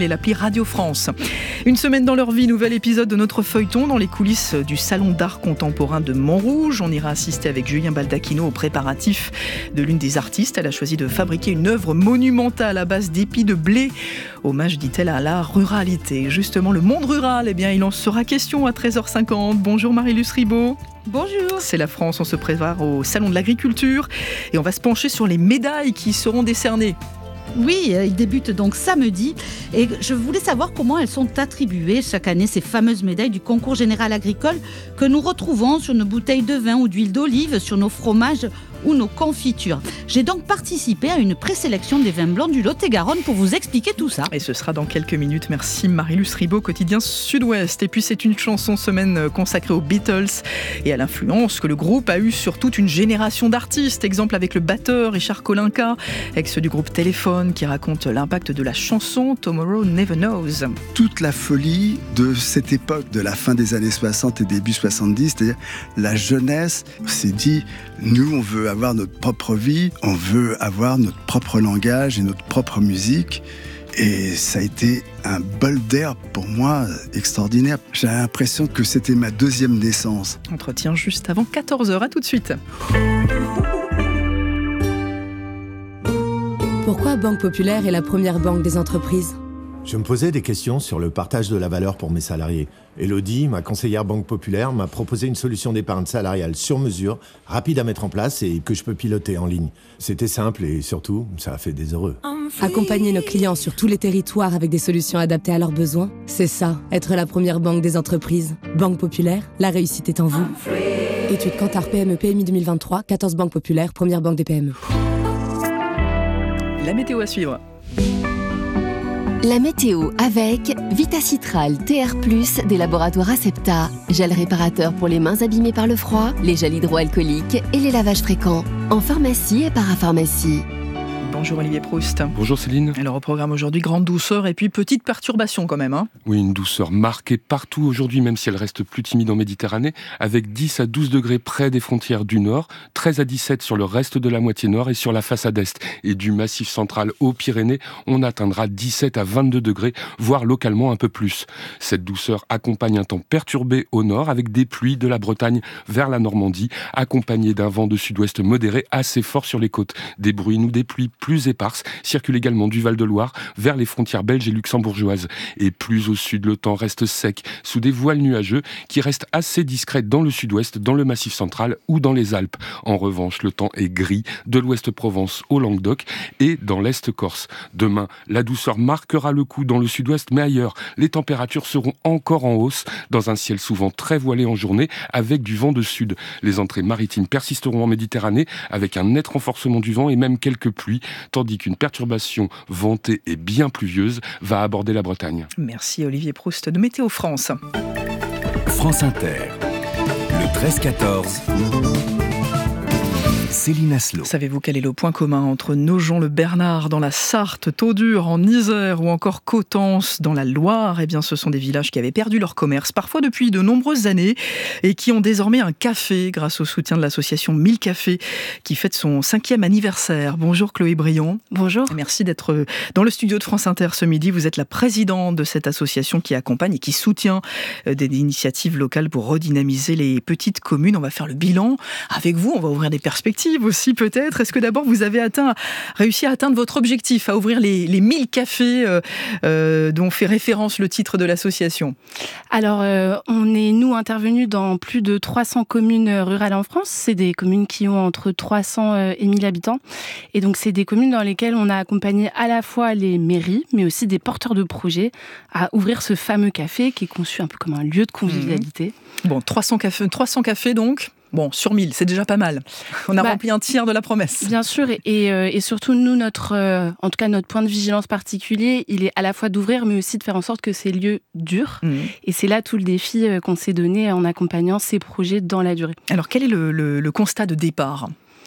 l'appli Radio France. Une semaine dans leur vie, nouvel épisode de notre feuilleton dans les coulisses du Salon d'art contemporain de Montrouge. On ira assister avec Julien Baldacchino aux préparatifs de l'une des artistes. Elle a choisi de fabriquer une œuvre monumentale à base d'épis de blé. Hommage, dit-elle, à la ruralité. Justement, le monde rural, eh bien, il en sera question à treize heures cinquante. Bonjour Marie-Luce Ribaud. Bonjour. C'est la France, on se prépare au Salon de l'agriculture et on va se pencher sur les médailles qui seront décernées. Oui, il débute donc samedi et je voulais savoir comment elles sont attribuées chaque année, ces fameuses médailles du concours général agricole que nous retrouvons sur nos bouteilles de vin ou d'huile d'olive, sur nos fromages ou nos confitures. J'ai donc participé à une présélection des vins blancs du Lot-et-Garonne pour vous expliquer tout ça. Et ce sera dans quelques minutes. Merci Marie-Luce Ribaud, quotidien Sud-Ouest. Et puis c'est une chanson semaine consacrée aux Beatles et à l'influence que le groupe a eue sur toute une génération d'artistes. Exemple avec le batteur Richard Kolinka, ex du groupe Téléphone, qui raconte l'impact de la chanson Tomorrow Never Knows. Toute la folie de cette époque, de la fin des années soixante et début soixante-dix, c'est-à-dire la jeunesse s'est dit, nous on veut avoir notre propre vie, on veut avoir notre propre langage et notre propre musique. Et ça a été un bol d'air pour moi extraordinaire. J'ai l'impression que c'était ma deuxième naissance. Entretien juste avant quatorze heures, à tout de suite. Pourquoi Banque Populaire est la première banque des entreprises ? Je me posais des questions sur le partage de la valeur pour mes salariés. Elodie, ma conseillère Banque Populaire, m'a proposé une solution d'épargne salariale sur mesure, rapide à mettre en place et que je peux piloter en ligne. C'était simple et surtout, ça a fait des heureux. Accompagner nos clients sur tous les territoires avec des solutions adaptées à leurs besoins, c'est ça, être la première banque des entreprises. Banque Populaire, la réussite est en vous. Étude Kantar P M E P M I deux mille vingt-trois, quatorze banques populaires, première banque des P M E. La météo à suivre. La météo avec Vitacitral T R plus des laboratoires Acepta. Gel réparateur pour les mains abîmées par le froid, les gels hydroalcooliques et les lavages fréquents. En pharmacie et parapharmacie. Bonjour Olivier Proust. Bonjour Céline. Alors au programme aujourd'hui, grande douceur et puis petite perturbation quand même. Hein. Oui, une douceur marquée partout aujourd'hui, même si elle reste plus timide en Méditerranée, avec dix à douze degrés près des frontières du nord, treize à dix-sept sur le reste de la moitié nord et sur la façade est. Et du massif central aux Pyrénées, on atteindra dix-sept à vingt-deux degrés, voire localement un peu plus. Cette douceur accompagne un temps perturbé au nord, avec des pluies de la Bretagne vers la Normandie, accompagnées d'un vent de sud-ouest modéré assez fort sur les côtes. Des bruines ou des pluies plus éparses circulent également du Val-de-Loire vers les frontières belges et luxembourgeoises. Et plus au sud, le temps reste sec, sous des voiles nuageux qui restent assez discrets dans le sud-ouest, dans le Massif central ou dans les Alpes. En revanche, le temps est gris de l'ouest Provence au Languedoc et dans l'est Corse. Demain, la douceur marquera le coup dans le sud-ouest, mais ailleurs, les températures seront encore en hausse, dans un ciel souvent très voilé en journée, avec du vent de sud. Les entrées maritimes persisteront en Méditerranée, avec un net renforcement du vent et même quelques pluies, tandis qu'une perturbation ventée et bien pluvieuse va aborder la Bretagne. Merci Olivier Proust de Météo France. France Inter, le treize quatorze. Céline Aslo. Savez-vous quel est le point commun entre Nogent-le-Bernard dans la Sarthe, Taudur en Isère ou encore Coutances dans la Loire ? Eh bien, ce sont des villages qui avaient perdu leur commerce, parfois depuis de nombreuses années, et qui ont désormais un café grâce au soutien de l'association mille Cafés qui fête son cinquième anniversaire. Bonjour Chloé Brion. Bonjour. Merci d'être dans le studio de France Inter ce midi. Vous êtes la présidente de cette association qui accompagne et qui soutient des initiatives locales pour redynamiser les petites communes. On va faire le bilan avec vous, on va ouvrir des perspectives aussi peut-être. Est-ce que d'abord vous avez atteint, réussi à atteindre votre objectif, à ouvrir les, les mille cafés euh, euh, dont fait référence le titre de l'association ? Alors euh, on est nous intervenus dans plus de trois cents communes rurales en France. C'est des communes qui ont entre trois cents et mille habitants. Et donc c'est des communes dans lesquelles on a accompagné à la fois les mairies, mais aussi des porteurs de projets à ouvrir ce fameux café qui est conçu un peu comme un lieu de convivialité. Mmh. Bon, trois cents cafés, trois cents cafés donc. Bon, sur mille, c'est déjà pas mal. On a bah, rempli un tiers de la promesse. Bien sûr, et, et, euh, et surtout, nous, notre, euh, en tout cas, notre point de vigilance particulier, il est à la fois d'ouvrir, mais aussi de faire en sorte que ces lieux durent. Mmh. Et c'est là tout le défi euh, qu'on s'est donné en accompagnant ces projets dans la durée. Alors, quel est le, le, le constat de départ ?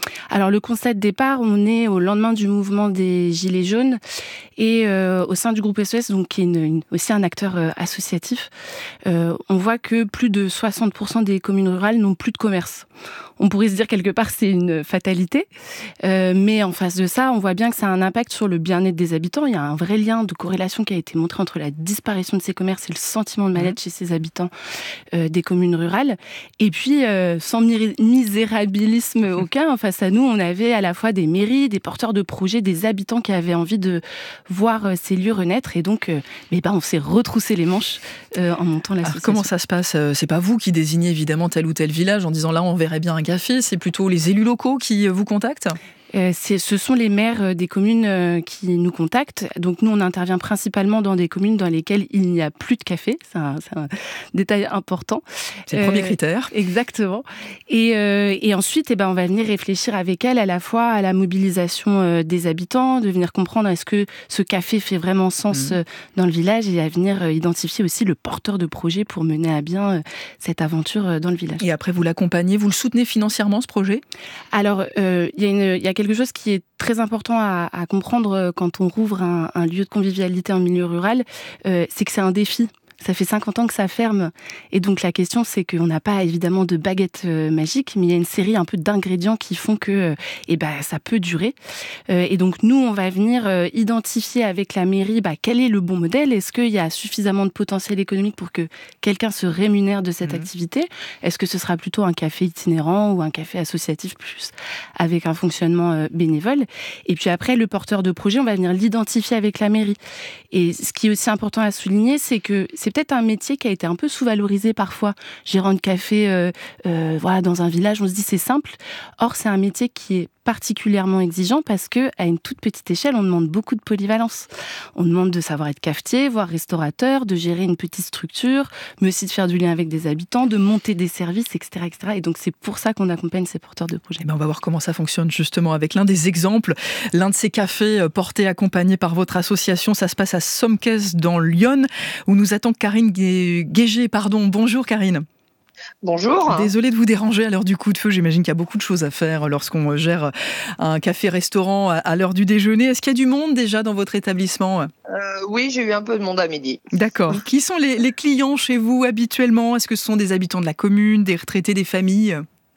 Alors le constat de départ, on est au lendemain du mouvement des Gilets jaunes et euh, au sein du groupe S O S, donc, qui est une, une, aussi un acteur euh, associatif, euh, on voit que plus de soixante pour cent des communes rurales n'ont plus de commerce. On pourrait se dire quelque part c'est une fatalité, euh, mais en face de ça, on voit bien que ça a un impact sur le bien-être des habitants. Il y a un vrai lien de corrélation qui a été montré entre la disparition de ces commerces et le sentiment de mal-être chez ces habitants euh, des communes rurales. Et puis, euh, sans misérabilisme aucun, face à nous, on avait à la fois des mairies, des porteurs de projets, des habitants qui avaient envie de voir euh, ces lieux renaître. Et donc, euh, mais ben, on s'est retroussé les manches euh, en montant l'association. Alors, comment ça se passe ? C'est pas vous qui désignez évidemment tel ou tel village en disant là, on verrait bien un café. C'est plutôt les élus locaux qui vous contactent ? Euh, c'est, ce sont les maires des communes euh, qui nous contactent. Donc nous, on intervient principalement dans des communes dans lesquelles il n'y a plus de café. C'est un, c'est un détail important. C'est le euh, premier critère. Exactement. Et, euh, et ensuite, eh ben, on va venir réfléchir avec elles à la fois à la mobilisation euh, des habitants, de venir comprendre est-ce que ce café fait vraiment sens mmh. euh, dans le village et à venir euh, identifier aussi le porteur de projet pour mener à bien euh, cette aventure euh, dans le village. Et après, vous l'accompagnez, vous le soutenez financièrement, ce projet ? Alors, euh, il y a une, il y a quelque chose qui est très important à, à comprendre quand on rouvre un, un lieu de convivialité en milieu rural, euh, c'est que c'est un défi. Ça fait cinquante ans que ça ferme. Et donc la question, c'est qu'on n'a pas évidemment de baguette euh, magique, mais il y a une série un peu d'ingrédients qui font que euh, eh ben, ça peut durer. Euh, et donc nous, on va venir euh, identifier avec la mairie bah, quel est le bon modèle. Est-ce qu'il y a suffisamment de potentiel économique pour que quelqu'un se rémunère de cette mmh. activité ? Est-ce que ce sera plutôt un café itinérant ou un café associatif plus avec un fonctionnement euh, bénévole ? Et puis après, le porteur de projet, on va venir l'identifier avec la mairie. Et ce qui est aussi important à souligner, c'est que c'est peut-être un métier qui a été un peu sous-valorisé parfois. Gérant de café euh, euh, voilà, dans un village, on se dit c'est simple. Or, c'est un métier qui est particulièrement exigeant parce que à une toute petite échelle, on demande beaucoup de polyvalence. On demande de savoir être cafetier, voire restaurateur, de gérer une petite structure, mais aussi de faire du lien avec des habitants, de monter des services, et cetera, et cetera. Et donc, c'est pour ça qu'on accompagne ces porteurs de projets. Ben on va voir comment ça fonctionne justement avec l'un des exemples, l'un de ces cafés portés, accompagnés par votre association. Ça se passe à Sommes-Caisse dans Lyon, où nous attend Karine Guégé. Pardon. Bonjour Karine. Bonjour. Désolée de vous déranger à l'heure du coup de feu. J'imagine qu'il y a beaucoup de choses à faire lorsqu'on gère un café-restaurant à l'heure du déjeuner. Est-ce qu'il y a du monde déjà dans votre établissement ? euh, Oui, j'ai eu un peu de monde à midi. D'accord. Qui sont les, les clients chez vous habituellement ? Est-ce que ce sont des habitants de la commune, des retraités, des familles ?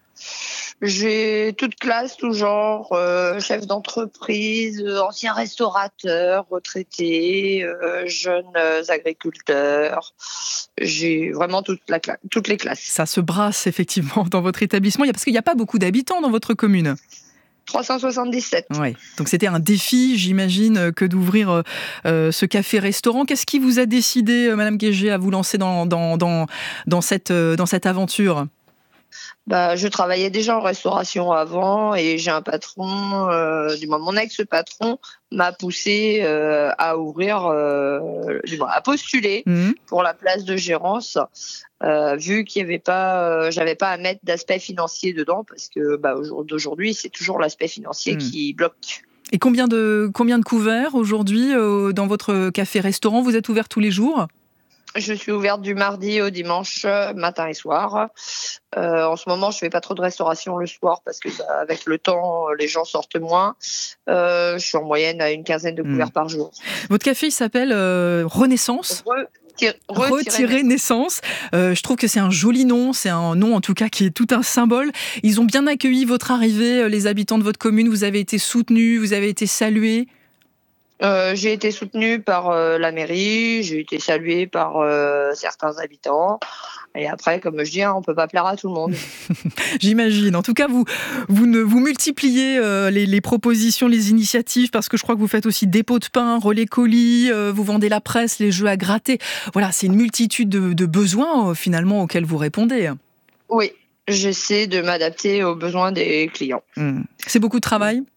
J'ai toute classe, tout genre, euh, chefs d'entreprise, euh, anciens restaurateurs, retraités, euh, jeunes euh, agriculteurs. J'ai vraiment toute la cla- toutes les classes. Ça se brasse effectivement dans votre établissement, parce qu'il n'y a pas beaucoup d'habitants dans votre commune. trois cent soixante-dix-sept. Ouais. Donc c'était un défi, j'imagine, que d'ouvrir euh, ce café-restaurant. Qu'est-ce qui vous a décidé, euh, Madame Guégé, à vous lancer dans, dans, dans, dans, cette, euh, dans cette aventure ? Bah, je travaillais déjà en restauration avant et j'ai un patron, euh, du moins mon ex-patron m'a poussé euh, à ouvrir, euh, du moins à postuler mmh. pour la place de gérance, euh, vu qu'il y avait pas, euh, j'avais pas à mettre d'aspect financier dedans parce que bah, aujourd'hui c'est toujours l'aspect financier mmh. qui bloque. Et combien de combien de couverts aujourd'hui euh, dans votre café-restaurant ? Vous êtes ouvert tous les jours ? Je suis ouverte du mardi au dimanche, matin et soir. Euh, en ce moment, je fais pas trop de restauration le soir parce que bah, avec le temps, les gens sortent moins. Euh, je suis en moyenne à une quinzaine de couverts mmh. par jour. Votre café, il s'appelle euh, Renaissance. Re- Retirer naissance. Euh, je trouve que c'est un joli nom, c'est un nom en tout cas qui est tout un symbole. Ils ont bien accueilli votre arrivée, les habitants de votre commune. Vous avez été soutenus, vous avez été salués. Euh, j'ai été soutenue par euh, la mairie, j'ai été saluée par euh, certains habitants. Et après, comme je dis, hein, on peut pas plaire à tout le monde. J'imagine. En tout cas, vous, vous, ne, vous multipliez euh, les, les propositions, les initiatives, parce que je crois que vous faites aussi dépôt de pain, relais colis, euh, vous vendez la presse, les jeux à gratter. Voilà, c'est une multitude de, de besoins, euh, finalement, auxquels vous répondez. Oui, j'essaie de m'adapter aux besoins des clients. Mmh. C'est beaucoup de travail ?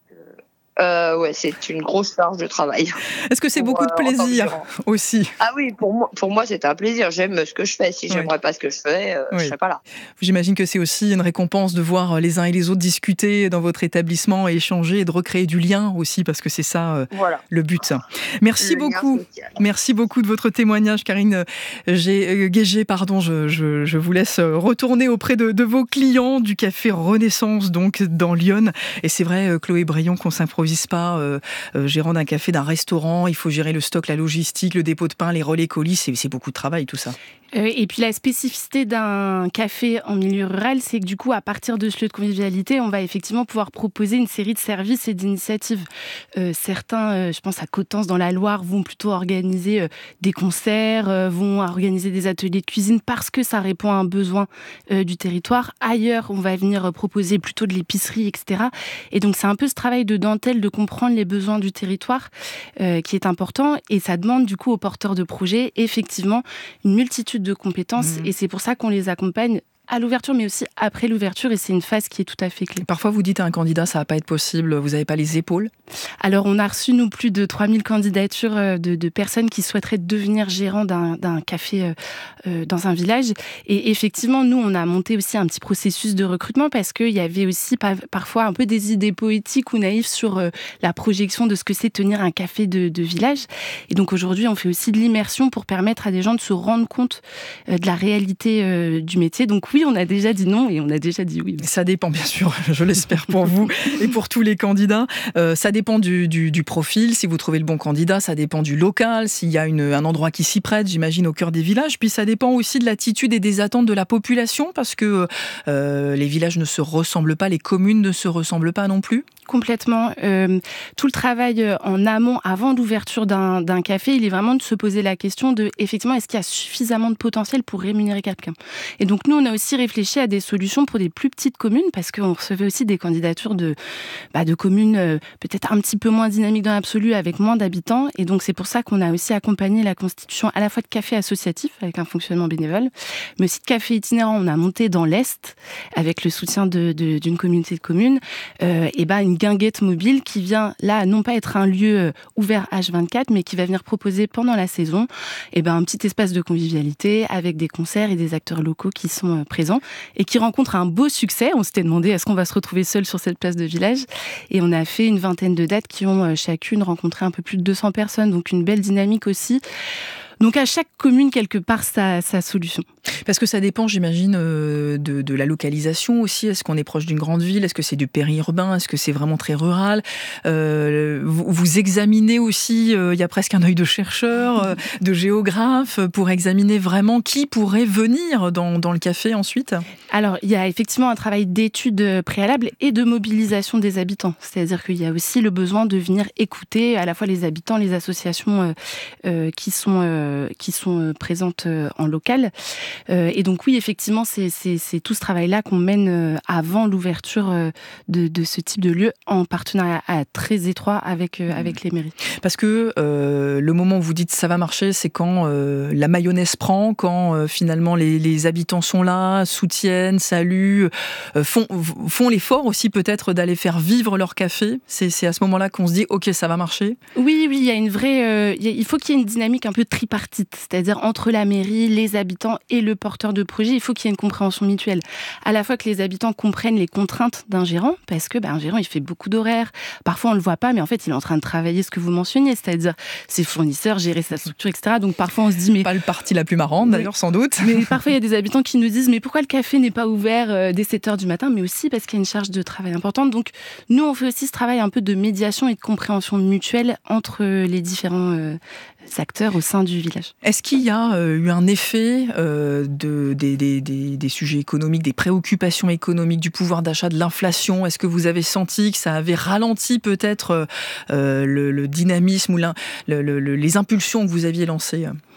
Euh, ouais, c'est une grosse charge de travail. Est-ce que c'est pour, beaucoup de plaisir euh, aussi? Ah oui, pour moi, pour moi c'est un plaisir. J'aime ce que je fais. Si oui. j'aimerais pas ce que je fais, euh, oui. je serais pas là. J'imagine que c'est aussi une récompense de voir les uns et les autres discuter dans votre établissement et échanger et de recréer du lien aussi, parce que c'est ça euh, voilà. le but. Merci le beaucoup. Merci beaucoup de votre témoignage, Karine Guégé. Pardon, je, je, je vous laisse retourner auprès de, de vos clients du café Renaissance, donc dans Lyon. Et c'est vrai, Chloé Braillon, qu'on s'improvise pas euh, euh, gérant d'un café, d'un restaurant. Il faut gérer le stock, la logistique, le dépôt de pain, les relais colis. C'est, c'est beaucoup de travail, tout ça. Euh, et puis la spécificité d'un café en milieu rural, c'est que du coup, à partir de ce lieu de convivialité, on va effectivement pouvoir proposer une série de services et d'initiatives. Euh, certains, euh, je pense à Coutances dans la Loire, vont plutôt organiser euh, des concerts, euh, vont organiser des ateliers de cuisine parce que ça répond à un besoin euh, du territoire. Ailleurs, on va venir proposer plutôt de l'épicerie, et cetera. Et donc, c'est un peu ce travail de dentelle de comprendre les besoins du territoire euh, qui est important. Et ça demande du coup aux porteurs de projets, effectivement, une multitude de compétences. Mmh. Et c'est pour ça qu'on les accompagne à l'ouverture, mais aussi après l'ouverture, et c'est une phase qui est tout à fait clé. Parfois, vous dites à un candidat, ça va pas être possible, vous n'avez pas les épaules? Alors, on a reçu, nous, plus de trois mille candidatures de, de personnes qui souhaiteraient devenir gérants d'un, d'un café euh, dans un village. Et effectivement, nous, on a monté aussi un petit processus de recrutement parce qu'il y avait aussi pa- parfois un peu des idées poétiques ou naïves sur euh, la projection de ce que c'est tenir un café de, de village. Et donc, aujourd'hui, on fait aussi de l'immersion pour permettre à des gens de se rendre compte euh, de la réalité euh, du métier. Donc, oui, on a déjà dit non et on a déjà dit oui. Ça dépend, bien sûr, je l'espère pour vous et pour tous les candidats. Euh, ça dépend du, du, du profil, si vous trouvez le bon candidat, ça dépend du local, s'il y a une, un endroit qui s'y prête, j'imagine, au cœur des villages. Puis ça dépend aussi de l'attitude et des attentes de la population, parce que euh, les villages ne se ressemblent pas, les communes ne se ressemblent pas non plus. Complètement. Euh, tout le travail en amont, avant l'ouverture d'un, d'un café, il est vraiment de se poser la question de, effectivement, est-ce qu'il y a suffisamment de potentiel pour rémunérer quelqu'un? Et donc, nous, on a aussi réfléchi à des solutions pour des plus petites communes, parce qu'on recevait aussi des candidatures de, bah, de communes euh, peut-être un petit peu moins dynamiques dans l'absolu, avec moins d'habitants. Et donc, c'est pour ça qu'on a aussi accompagné la constitution à la fois de cafés associatifs, avec un fonctionnement bénévole, mais aussi de cafés itinérants. On a monté dans l'Est, avec le soutien de, de, d'une communauté de communes, euh, et bah, une guinguette mobile qui vient, là, non pas être un lieu ouvert H vingt-quatre, mais qui va venir proposer pendant la saison et ben, un petit espace de convivialité avec des concerts et des acteurs locaux qui sont présents et qui rencontrent un beau succès. On s'était demandé, est-ce qu'on va se retrouver seul sur cette place de village? Et on a fait une vingtaine de dates qui ont chacune rencontré un peu plus de deux cents personnes, donc une belle dynamique aussi. Donc à chaque commune, quelque part, sa, sa solution. Parce que ça dépend, j'imagine, de, de la localisation aussi. Est-ce qu'on est proche d'une grande ville? Est-ce que c'est du périurbain? Est-ce que c'est vraiment très rural? euh, vous, vous examinez aussi, euh, il y a presque un œil de chercheur, euh, de géographe, pour examiner vraiment qui pourrait venir dans, dans le café ensuite? Alors, il y a effectivement un travail d'étude préalable et de mobilisation des habitants. C'est-à-dire qu'il y a aussi le besoin de venir écouter à la fois les habitants, les associations euh, euh, qui sont... Euh, qui sont présentes en local. Et donc oui, effectivement, c'est, c'est, c'est tout ce travail-là qu'on mène avant l'ouverture de, de ce type de lieu, en partenariat très étroit avec, avec les mairies. Parce que euh, le moment où vous dites ça va marcher, c'est quand euh, la mayonnaise prend, quand euh, finalement les, les habitants sont là, soutiennent, saluent, euh, font, font l'effort aussi peut-être d'aller faire vivre leur café. C'est, c'est à ce moment-là qu'on se dit ok, ça va marcher. Oui, oui, il y a une vraie, euh, il faut qu'il y ait une dynamique un peu tripartite. C'est-à-dire entre la mairie, les habitants et le porteur de projet, il faut qu'il y ait une compréhension mutuelle. À la fois que les habitants comprennent les contraintes d'un gérant, parce que ben, un gérant, il fait beaucoup d'horaires. Parfois, on le voit pas, mais en fait, il est en train de travailler ce que vous mentionniez, c'est-à-dire ses fournisseurs, gérer sa structure, et cetera. Donc parfois, on se dit... mais pas le parti la plus marrante, d'ailleurs, sans doute. Mais parfois, il y a des habitants qui nous disent mais pourquoi le café n'est pas ouvert dès sept heures du matin? Mais aussi parce qu'il y a une charge de travail importante. Donc, nous, on fait aussi ce travail un peu de médiation et de compréhension mutuelle entre les différents euh, acteurs au sein du village. Est-ce qu'il y a euh, eu un effet euh, de, des, des, des, des sujets économiques, des préoccupations économiques, du pouvoir d'achat, de l'inflation? Est-ce que vous avez senti que ça avait ralenti peut-être euh, le, le dynamisme ou le, le, les impulsions que vous aviez lancées?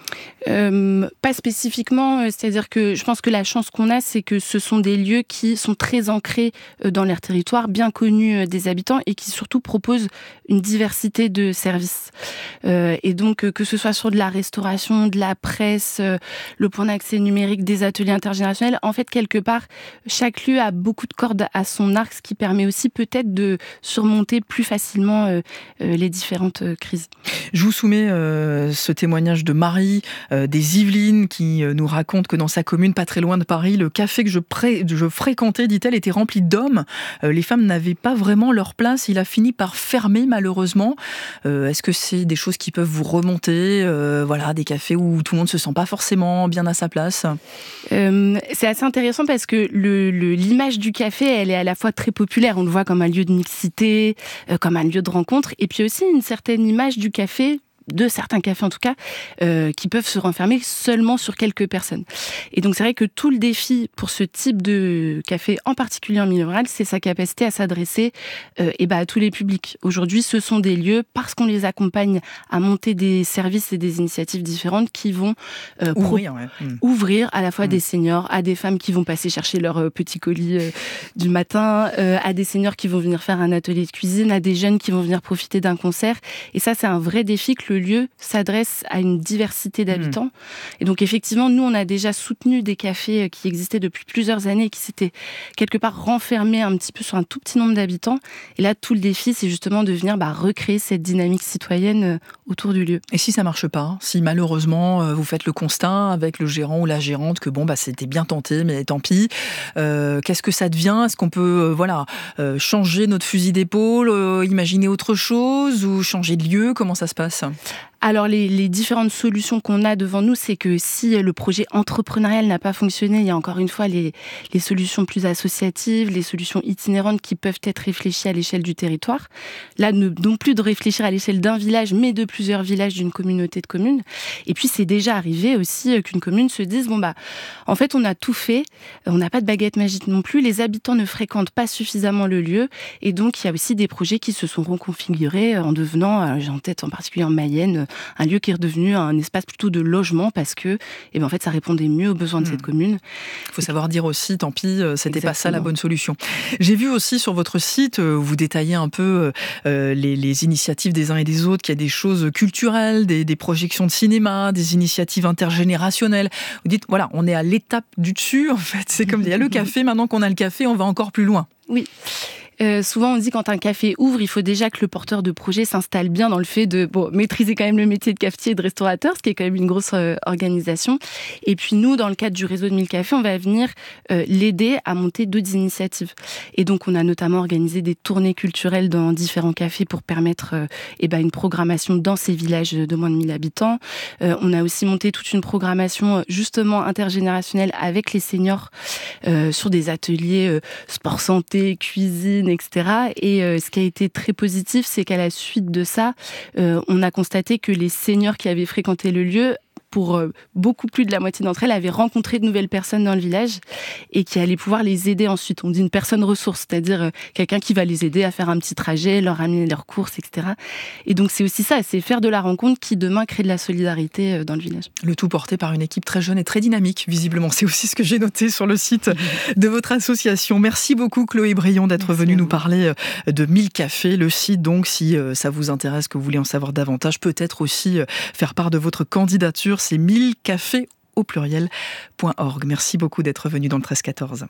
Euh, pas spécifiquement, c'est-à-dire que je pense que la chance qu'on a, c'est que ce sont des lieux qui sont très ancrés dans leur territoire, bien connus des habitants et qui surtout proposent une diversité de services. Euh, et donc, que ce soit sur de la restauration, de la presse, euh, le point d'accès numérique, des ateliers intergénérationnels, en fait, quelque part, chaque lieu a beaucoup de cordes à son arc, ce qui permet aussi peut-être de surmonter plus facilement euh, euh, les différentes euh, crises. Je vous soumets euh, ce témoignage de Marie euh, des Yvelines qui euh, nous raconte que dans sa commune, pas très loin de Paris, le café que je, pré- je fréquentais, dit-elle, était rempli d'hommes. Euh, les femmes n'avaient pas vraiment leur place. Il a fini par fermer, malheureusement. Euh, est-ce que c'est des choses qui peuvent vous remonter, euh, voilà, des cafés où tout le monde ne se sent pas forcément bien à sa place? euh, C'est assez intéressant parce que le, le, l'image du café, elle est à la fois très populaire. On le voit comme un lieu de mixité, euh, comme un lieu de rencontre, et puis aussi une certaine image du café, de certains cafés en tout cas, euh, qui peuvent se renfermer seulement sur quelques personnes. Et donc c'est vrai que tout le défi pour ce type de café, en particulier en milieu rural, c'est sa capacité à s'adresser euh, et bah, à tous les publics. Aujourd'hui, ce sont des lieux, parce qu'on les accompagne à monter des services et des initiatives différentes, qui vont euh, ouvrir, pro- ouais. mmh. ouvrir à la fois mmh. des seniors, à des femmes qui vont passer chercher leur euh, petit colis euh, du matin, euh, à des seniors qui vont venir faire un atelier de cuisine, à des jeunes qui vont venir profiter d'un concert. Et ça, c'est un vrai défi que le lieu s'adresse à une diversité d'habitants. Mmh. Et donc, effectivement, nous, on a déjà soutenu des cafés qui existaient depuis plusieurs années et qui s'étaient quelque part renfermés un petit peu sur un tout petit nombre d'habitants. Et là, tout le défi, c'est justement de venir bah, recréer cette dynamique citoyenne autour du lieu. Et si ça marche pas, si malheureusement, vous faites le constat avec le gérant ou la gérante que bon, bah, c'était bien tenté, mais tant pis, euh, qu'est-ce que ça devient? Est-ce qu'on peut euh, voilà, euh, changer notre fusil d'épaule, euh, imaginer autre chose ou changer de lieu? Comment ça se passe? Alors, les, les différentes solutions qu'on a devant nous, c'est que si le projet entrepreneurial n'a pas fonctionné, il y a encore une fois les, les solutions plus associatives, les solutions itinérantes qui peuvent être réfléchies à l'échelle du territoire. Là, ne, non plus de réfléchir à l'échelle d'un village, mais de plusieurs villages d'une communauté de communes. Et puis, c'est déjà arrivé aussi qu'une commune se dise, bon bah, en fait, on a tout fait, on n'a pas de baguette magique non plus, les habitants ne fréquentent pas suffisamment le lieu, et donc il y a aussi des projets qui se sont reconfigurés en devenant, j'ai en tête en particulier en Mayenne, un lieu qui est redevenu un espace plutôt de logement parce que, eh ben, en fait, ça répondait mieux aux besoins de cette commune. Il faut savoir dire aussi, tant pis, c'était Exactement. Pas ça la bonne solution. J'ai vu aussi sur votre site, vous détaillez un peu euh, les, les initiatives des uns et des autres, qu'il y a des choses culturelles, des, des projections de cinéma, des initiatives intergénérationnelles. Vous dites, voilà, on est à l'étape du dessus, en fait. C'est comme il y a le café, maintenant qu'on a le café, on va encore plus loin. Oui. Euh, souvent, on dit quand un café ouvre, il faut déjà que le porteur de projet s'installe bien dans le fait de bon, maîtriser quand même le métier de cafetier et de restaurateur, ce qui est quand même une grosse euh, organisation. Et puis nous, dans le cadre du réseau de mille cafés, on va venir euh, l'aider à monter d'autres initiatives. Et donc, on a notamment organisé des tournées culturelles dans différents cafés pour permettre euh, eh ben, une programmation dans ces villages de moins de mille habitants. Euh, on a aussi monté toute une programmation justement intergénérationnelle avec les seniors euh, sur des ateliers euh, sport santé, cuisine, et cetera. Et euh, ce qui a été très positif, c'est qu'à la suite de ça, euh, on a constaté que les seniors qui avaient fréquenté le lieu, pour euh, beaucoup plus de la moitié d'entre elles, avaient rencontré de nouvelles personnes dans le village et qui allaient pouvoir les aider ensuite. On dit une personne ressource, c'est-à-dire euh, quelqu'un qui va les aider à faire un petit trajet, leur amener leurs courses, et cetera. Et donc c'est aussi ça, c'est faire de la rencontre qui demain crée de la solidarité euh, dans le village. Le tout porté par une équipe très jeune et très dynamique, visiblement. C'est aussi ce que j'ai noté sur le site de votre association. Merci beaucoup Chloé Brion d'être venue nous parler de mille cafés. Le site donc, si euh, ça vous intéresse, que vous voulez en savoir davantage, peut-être aussi euh, faire part de votre candidature. C'est mille cafés au pluriel point org. Merci beaucoup d'être venu dans le treize quatorze.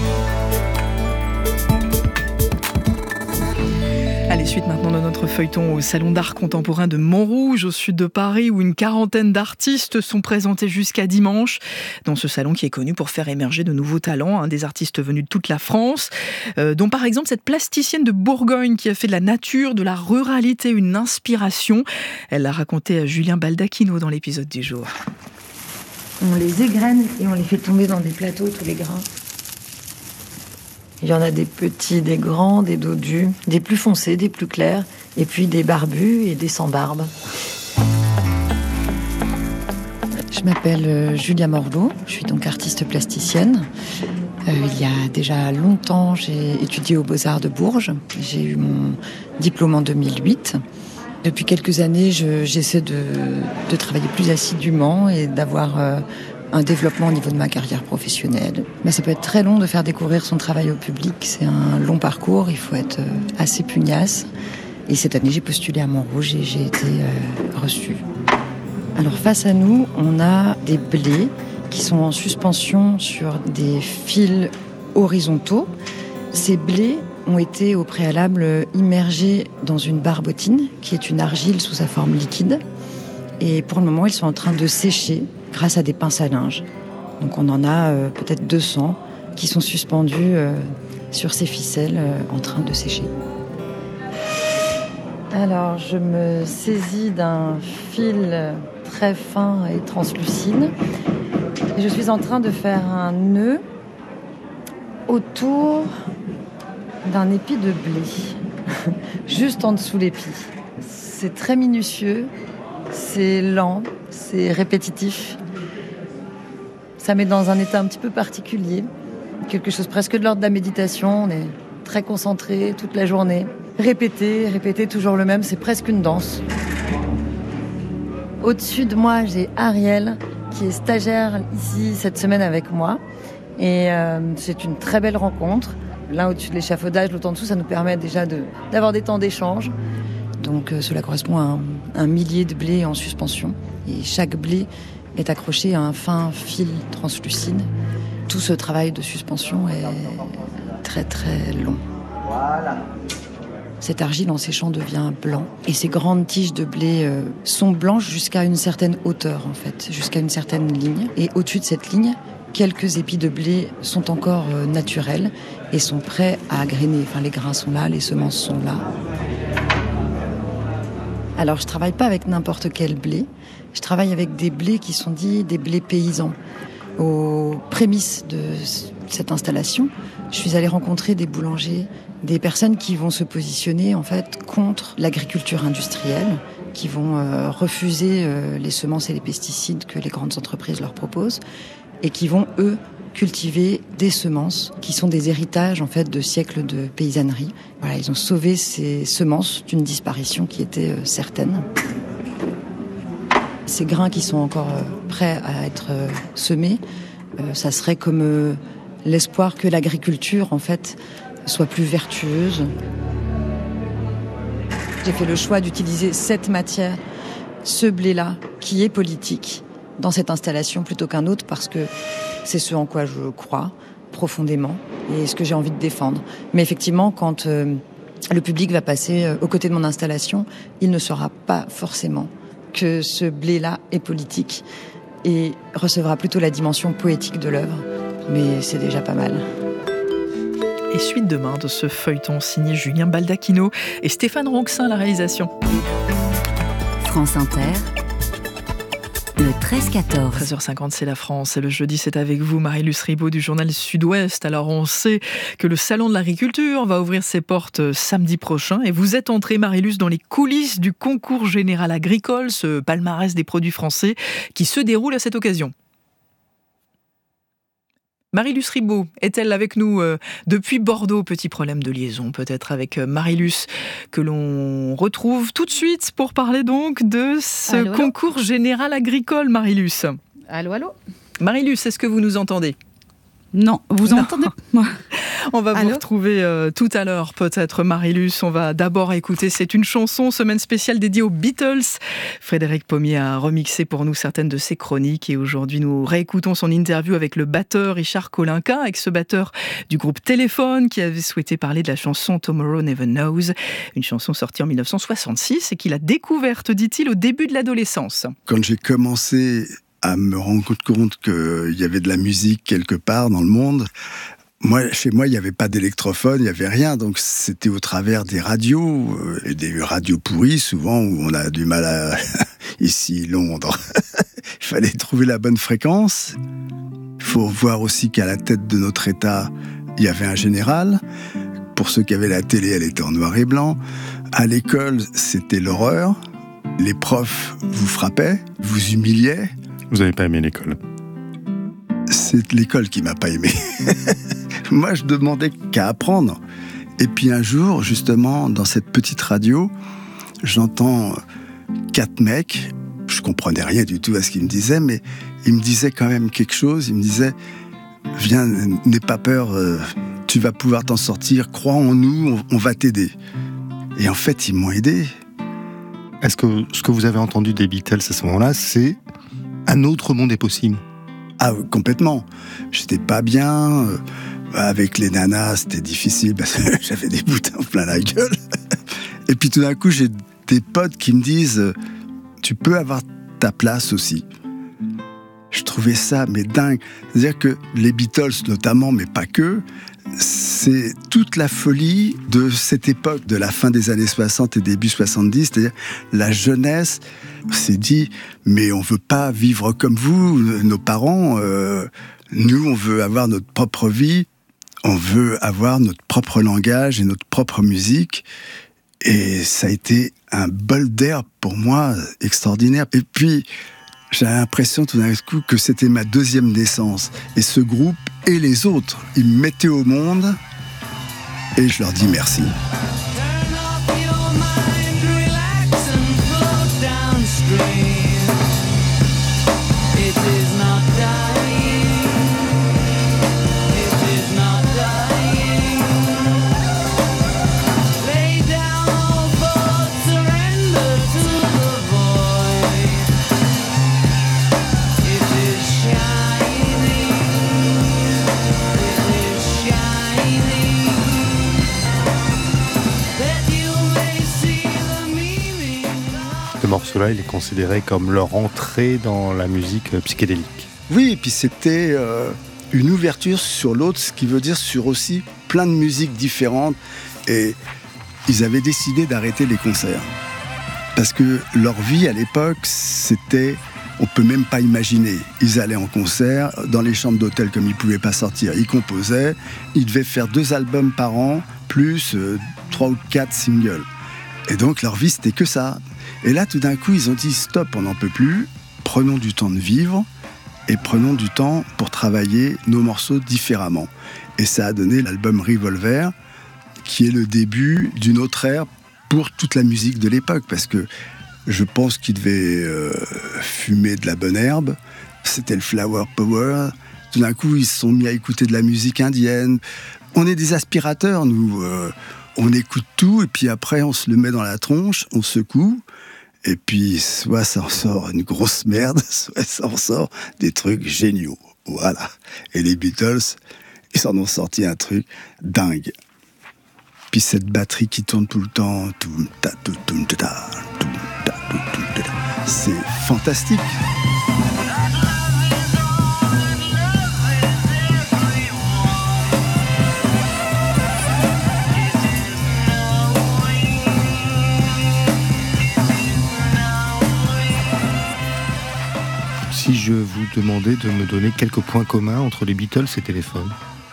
Allez, suite maintenant de notre feuilleton au Salon d'art contemporain de Montrouge, au sud de Paris, où une quarantaine d'artistes sont présentés jusqu'à dimanche. Dans ce salon qui est connu pour faire émerger de nouveaux talents, hein, des artistes venus de toute la France, euh, dont par exemple cette plasticienne de Bourgogne qui a fait de la nature, de la ruralité, une inspiration. Elle l'a raconté à Julien Baldacchino dans l'épisode du jour. On les égrène et on les fait tomber dans des plateaux, tous les grains. Il y en a des petits, des grands, des dodus, des plus foncés, des plus clairs, et puis des barbus et des sans barbe. Je m'appelle Julia Morlot, je suis donc artiste plasticienne. Euh, il y a déjà longtemps, j'ai étudié aux Beaux-Arts de Bourges. J'ai eu mon diplôme en deux mille huit. Depuis quelques années, je, j'essaie de, de travailler plus assidûment et d'avoir euh, un développement au niveau de ma carrière professionnelle. Mais ça peut être très long de faire découvrir son travail au public. C'est un long parcours, il faut être euh, assez pugnace. Et cette année, j'ai postulé à Montrouge et j'ai été euh, reçue. Alors face à nous, on a des blés qui sont en suspension sur des fils horizontaux. Ces blés ont été au préalable immergés dans une barbotine, qui est une argile sous sa forme liquide. Et pour le moment, ils sont en train de sécher grâce à des pinces à linge. Donc on en a euh, peut-être deux cents qui sont suspendus euh, sur ces ficelles euh, en train de sécher. Alors je me saisis d'un fil très fin et translucide. Et je suis en train de faire un nœud autour d'un épi de blé, juste en dessous l'épi. C'est très minutieux, c'est lent, c'est répétitif. Ça met dans un état un petit peu particulier, quelque chose presque de l'ordre de la méditation. On est très concentré toute la journée. Répéter, répéter toujours le même, c'est presque une danse. Au-dessus de moi, j'ai Ariel, qui est stagiaire ici cette semaine avec moi. Et euh, c'est une très belle rencontre. L'un au-dessus de l'échafaudage, l'autre en dessous, ça nous permet déjà de, d'avoir des temps d'échange. Donc euh, cela correspond à un, un millier de blés en suspension. Et chaque blé est accroché à un fin fil translucide. Tout ce travail de suspension est très très long. Voilà. Cette argile en séchant devient blanc. Et ces grandes tiges de blé euh, sont blanches jusqu'à une certaine hauteur, en fait, jusqu'à une certaine ligne. Et au-dessus de cette ligne, quelques épis de blé sont encore euh, naturels et sont prêts à grainer. Enfin, les grains sont là, les semences sont là. Alors, je ne travaille pas avec n'importe quel blé. Je travaille avec des blés qui sont dits des blés paysans. Aux prémices de cette installation, je suis allée rencontrer des boulangers, des personnes qui vont se positionner en fait contre l'agriculture industrielle, qui vont euh, refuser euh, les semences et les pesticides que les grandes entreprises leur proposent, et qui vont eux cultiver des semences qui sont des héritages en fait de siècles de paysannerie. Voilà, ils ont sauvé ces semences d'une disparition qui était euh, certaine. Ces grains qui sont encore euh, prêts à être euh, semés, euh, ça serait comme euh, l'espoir que l'agriculture en fait soit plus vertueuse. J'ai fait le choix d'utiliser cette matière, ce blé-là, qui est politique, dans cette installation plutôt qu'un autre, parce que c'est ce en quoi je crois profondément et ce que j'ai envie de défendre. Mais effectivement, quand euh, le public va passer euh, aux côtés de mon installation, il ne saura pas forcément que ce blé-là est politique et recevra plutôt la dimension poétique de l'œuvre. Mais c'est déjà pas mal. Et suite demain de ce feuilleton signé Julien Baldacchino et Stéphane Ronxin, la réalisation. France Inter, le treize quatorze. treize heures cinquante, c'est la France. Et le jeudi, c'est avec vous, Marie-Luce Ribaud du journal Sud-Ouest. Alors, on sait que le Salon de l'Agriculture va ouvrir ses portes samedi prochain. Et vous êtes entrée, Marie-Luce, dans les coulisses du concours général agricole, ce palmarès des produits français qui se déroule à cette occasion. Marie-Luce Ribaud est-elle avec nous euh, depuis Bordeaux? Petit problème de liaison peut-être avec euh, Marie-Luce que l'on retrouve tout de suite pour parler donc de ce allô, concours allô. général agricole, Marie-Luce. Allô, allô. Marie-Luce, est-ce que vous nous entendez? Non, vous non. entendez? On va Allô vous retrouver euh, tout à l'heure, peut-être, Marie-Luce. On va d'abord écouter, c'est une chanson, semaine spéciale dédiée aux Beatles. Frédéric Pommier a remixé pour nous certaines de ses chroniques et aujourd'hui nous réécoutons son interview avec le batteur Richard Kolinka, avec ce batteur du groupe Téléphone qui avait souhaité parler de la chanson Tomorrow Never Knows, une chanson sortie en dix-neuf cent soixante-six et qu'il a découverte, dit-il, au début de l'adolescence. Quand j'ai commencé à me rendre compte qu'il y avait de la musique quelque part dans le monde, moi, chez moi, il n'y avait pas d'électrophone, il n'y avait rien, donc c'était au travers des radios, euh, et des radios pourries, souvent, où on a du mal à... Ici, Londres, il fallait trouver la bonne fréquence. Il faut voir aussi qu'à la tête de notre État, il y avait un général. Pour ceux qui avaient la télé, elle était en noir et blanc. À l'école, c'était l'horreur. Les profs vous frappaient, vous humiliaient. Vous n'avez pas aimé l'école? C'est l'école qui m'a pas aimé. Moi, je demandais qu'à apprendre. Et puis un jour, justement, dans cette petite radio, j'entends quatre mecs, je comprenais rien du tout à ce qu'ils me disaient, mais ils me disaient quand même quelque chose. Ils me disaient « Viens, n'aie pas peur, euh, tu vas pouvoir t'en sortir, crois en nous, on, on va t'aider. » Et en fait, ils m'ont aidé. Est-ce que ce que vous avez entendu des Beatles à ce moment-là, c'est « Un autre monde est possible » ? Ah, complètement. J'étais pas bien. Euh, avec les nanas, c'était difficile parce que j'avais des boutons plein la gueule. Et puis tout d'un coup, j'ai des potes qui me disent « Tu peux avoir ta place aussi ». Je trouvais ça, mais dingue. C'est-à-dire que les Beatles, notamment, mais pas que, c'est toute la folie de cette époque, de la fin des années soixante et début soixante-dix, c'est-à-dire la jeunesse s'est dit « mais on veut pas vivre comme vous, nos parents, euh, nous on veut avoir notre propre vie, on veut avoir notre propre langage et notre propre musique ». Et ça a été un bol d'air pour moi extraordinaire. Et puis, j'ai l'impression tout d'un coup que c'était ma deuxième naissance. Et ce groupe et les autres, ils me mettaient au monde et je leur dis merci. Ce morceau-là, il est considéré comme leur entrée dans la musique psychédélique. Oui, et puis c'était euh, une ouverture sur l'autre, ce qui veut dire sur aussi plein de musiques différentes. Et ils avaient décidé d'arrêter les concerts. Parce que leur vie à l'époque, c'était... On peut même pas imaginer. Ils allaient en concert, dans les chambres d'hôtel comme ils pouvaient pas sortir. Ils composaient, ils devaient faire deux albums par an, plus euh, trois ou quatre singles. Et donc leur vie, c'était que ça. Et là, tout d'un coup, ils ont dit « Stop, on n'en peut plus, prenons du temps de vivre et prenons du temps pour travailler nos morceaux différemment. » Et ça a donné l'album Revolver, qui est le début d'une autre ère pour toute la musique de l'époque, parce que je pense qu'ils devaient euh, fumer de la bonne herbe. C'était le flower power. Tout d'un coup, ils se sont mis à écouter de la musique indienne. On est des aspirateurs, nous. Euh, on écoute tout, et puis après, on se le met dans la tronche, on secoue. Et puis, soit ça en sort une grosse merde, soit ça en sort des trucs géniaux. Voilà. Et les Beatles, ils en ont sorti un truc dingue. Puis cette batterie qui tourne tout le temps, c'est fantastique. Si je vous demandais de me donner quelques points communs entre les Beatles et Téléphone.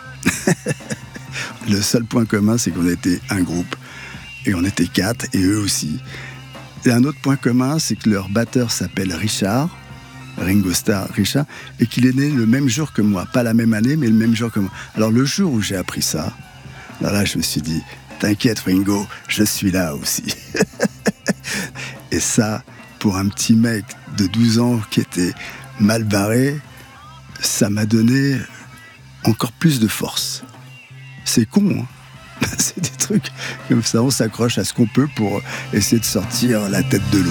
Le seul point commun, c'est qu'on était un groupe. Et on était quatre, et eux aussi. Et un autre point commun, c'est que leur batteur s'appelle Richard, Ringo Starr Richard, et qu'il est né le même jour que moi. Pas la même année, mais le même jour que moi. Alors le jour où j'ai appris ça, là, là je me suis dit, t'inquiète Ringo, je suis là aussi. Et ça, pour un petit mec de douze ans qui était mal barré, ça m'a donné encore plus de force. C'est con, hein. C'est des trucs comme ça, on s'accroche à ce qu'on peut pour essayer de sortir la tête de l'eau.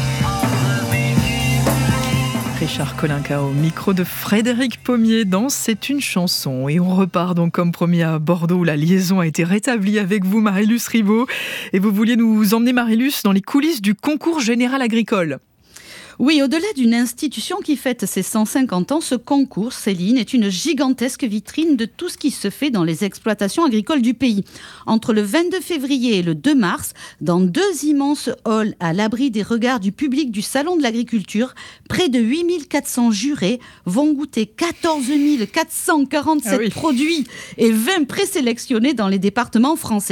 Richard Kolinka au micro de Frédéric Pommier dans C'est une chanson. Et on repart donc comme promis à Bordeaux où la liaison a été rétablie avec vous, Marie-Luce Ribaud. Et vous vouliez nous emmener, Marie-Luce, dans les coulisses du concours général agricole. Oui, au-delà d'une institution qui fête ses cent cinquante ans, ce concours, Céline, est une gigantesque vitrine de tout ce qui se fait dans les exploitations agricoles du pays. Entre le vingt-deux février et le deux mars, dans deux immenses halls à l'abri des regards du public du Salon de l'Agriculture, près de huit mille quatre cents jurés vont goûter quatorze mille quatre cent quarante-sept ah oui. produits et vingt présélectionnés dans les départements français.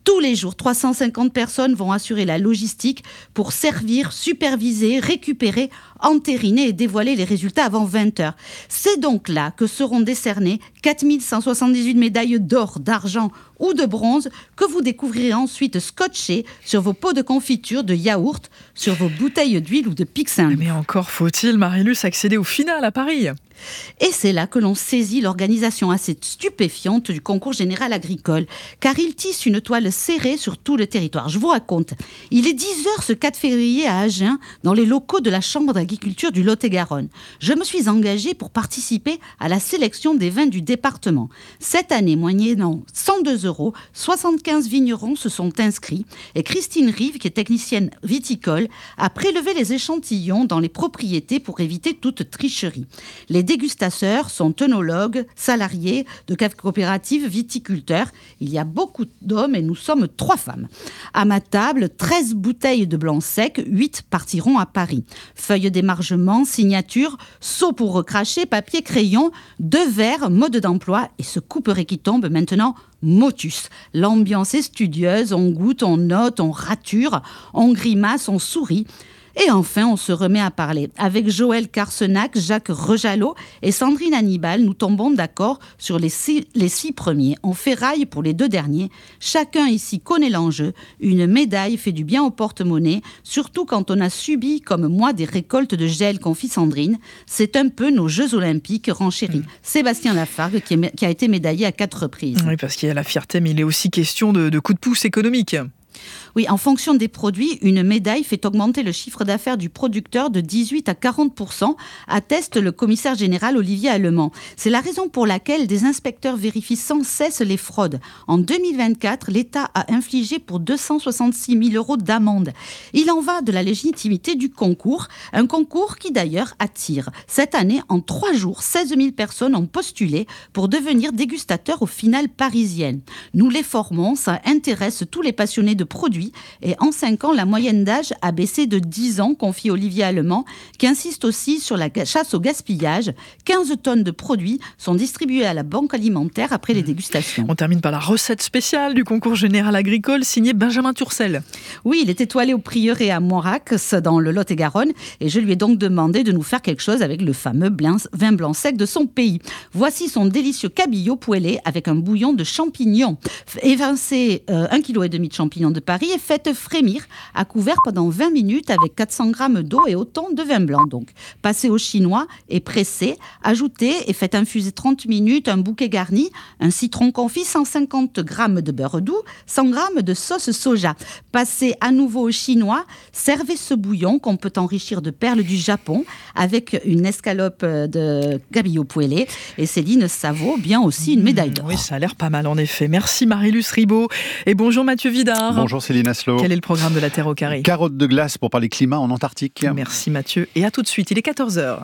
Tous les jours, trois cent cinquante personnes vont assurer la logistique pour servir, superviser, récupérer, entériner et dévoiler les résultats avant vingt heures. C'est donc là que seront décernées quatre mille cent soixante-dix-huit médailles d'or, d'argent ou de bronze que vous découvrirez ensuite scotchées sur vos pots de confiture, de yaourt, sur vos bouteilles d'huile ou de Pic Saint-Loup. Mais encore faut-il, Marilus, accéder au final à Paris. Et c'est là que l'on saisit l'organisation assez stupéfiante du concours général agricole, car il tisse une toile serrée sur tout le territoire. Je vous raconte, il est dix heures ce quatre février à Agen, dans les locaux de la Chambre d'agriculture du Lot-et-Garonne. Je me suis engagée pour participer à la sélection des vins du département. Cette année, moyennant cent deux euros, soixante-quinze vignerons se sont inscrits et Christine Rive, qui est technicienne viticole, a prélevé les échantillons dans les propriétés pour éviter toute tricherie. Les dégustateurs sont œnologues, salariés de caves coopératives, viticulteurs. Il y a beaucoup d'hommes et nous sommes trois femmes. À ma table, treize bouteilles de blanc sec, huit partiront à Paris. Feuilles d'émargement, signatures, seaux pour recracher, papier, crayon, deux verres, mode d'emploi et ce couperet qui tombe maintenant, motus. L'ambiance est studieuse, on goûte, on note, on rature, on grimace, on sourit. Et enfin, on se remet à parler. Avec Joël Carsenac, Jacques Rejalot et Sandrine Hannibal, nous tombons d'accord sur les six, les six premiers. On ferraille pour les deux derniers. Chacun ici connaît l'enjeu. Une médaille fait du bien au porte-monnaie, surtout quand on a subi, comme moi, des récoltes de gel, confie Sandrine. C'est un peu nos Jeux Olympiques, renchérit mmh. Sébastien Lafargue, qui, est, qui a été médaillé à quatre reprises. Oui, parce qu'il y a la fierté, mais il est aussi question de, de coups de pouce économiques. Oui, en fonction des produits, une médaille fait augmenter le chiffre d'affaires du producteur de dix-huit à quarante pour cent, atteste le commissaire général Olivier Allemand. C'est la raison pour laquelle des inspecteurs vérifient sans cesse les fraudes. En deux mille vingt-quatre, l'État a infligé pour deux cent soixante-six mille euros d'amende. Il en va de la légitimité du concours, un concours qui d'ailleurs attire. Cette année, en trois jours, seize mille personnes ont postulé pour devenir dégustateurs aux finales parisiennes. Nous les formons, ça intéresse tous les passionnés de produits. Et en cinq ans, la moyenne d'âge a baissé de dix ans, confie Olivier Allemand, qui insiste aussi sur la chasse au gaspillage. quinze tonnes de produits sont distribuées à la banque alimentaire après les dégustations. On termine par la recette spéciale du concours général agricole, signée Benjamin Turcel. Oui, il est étoilé au Prieuré à Montrax, dans le Lot-et-Garonne, et je lui ai donc demandé de nous faire quelque chose avec le fameux vin blanc sec de son pays. Voici son délicieux cabillaud poêlé avec un bouillon de champignons. Évincez euh, un virgule cinq kilos de champignons de Paris et faites frémir à couvert pendant vingt minutes avec quatre cents grammes d'eau et autant de vin blanc. Donc, passez au chinois et pressez, ajoutez et faites infuser trente minutes un bouquet garni, un citron confit, cent cinquante grammes de beurre doux, cent grammes de sauce soja. Passez à nouveau au chinois, servez ce bouillon qu'on peut enrichir de perles du Japon avec une escalope de cabillaud poêlé. Et Céline, ça vaut bien aussi une médaille d'or. Oui, ça a l'air pas mal en effet. Merci Marilus Ribaud et bonjour Mathieu Vidard. Bonjour Céline Aslo. Quel est le programme de la Terre au carré ? Carottes de glace pour parler climat en Antarctique. Merci Mathieu et à tout de suite, il est quatorze heures.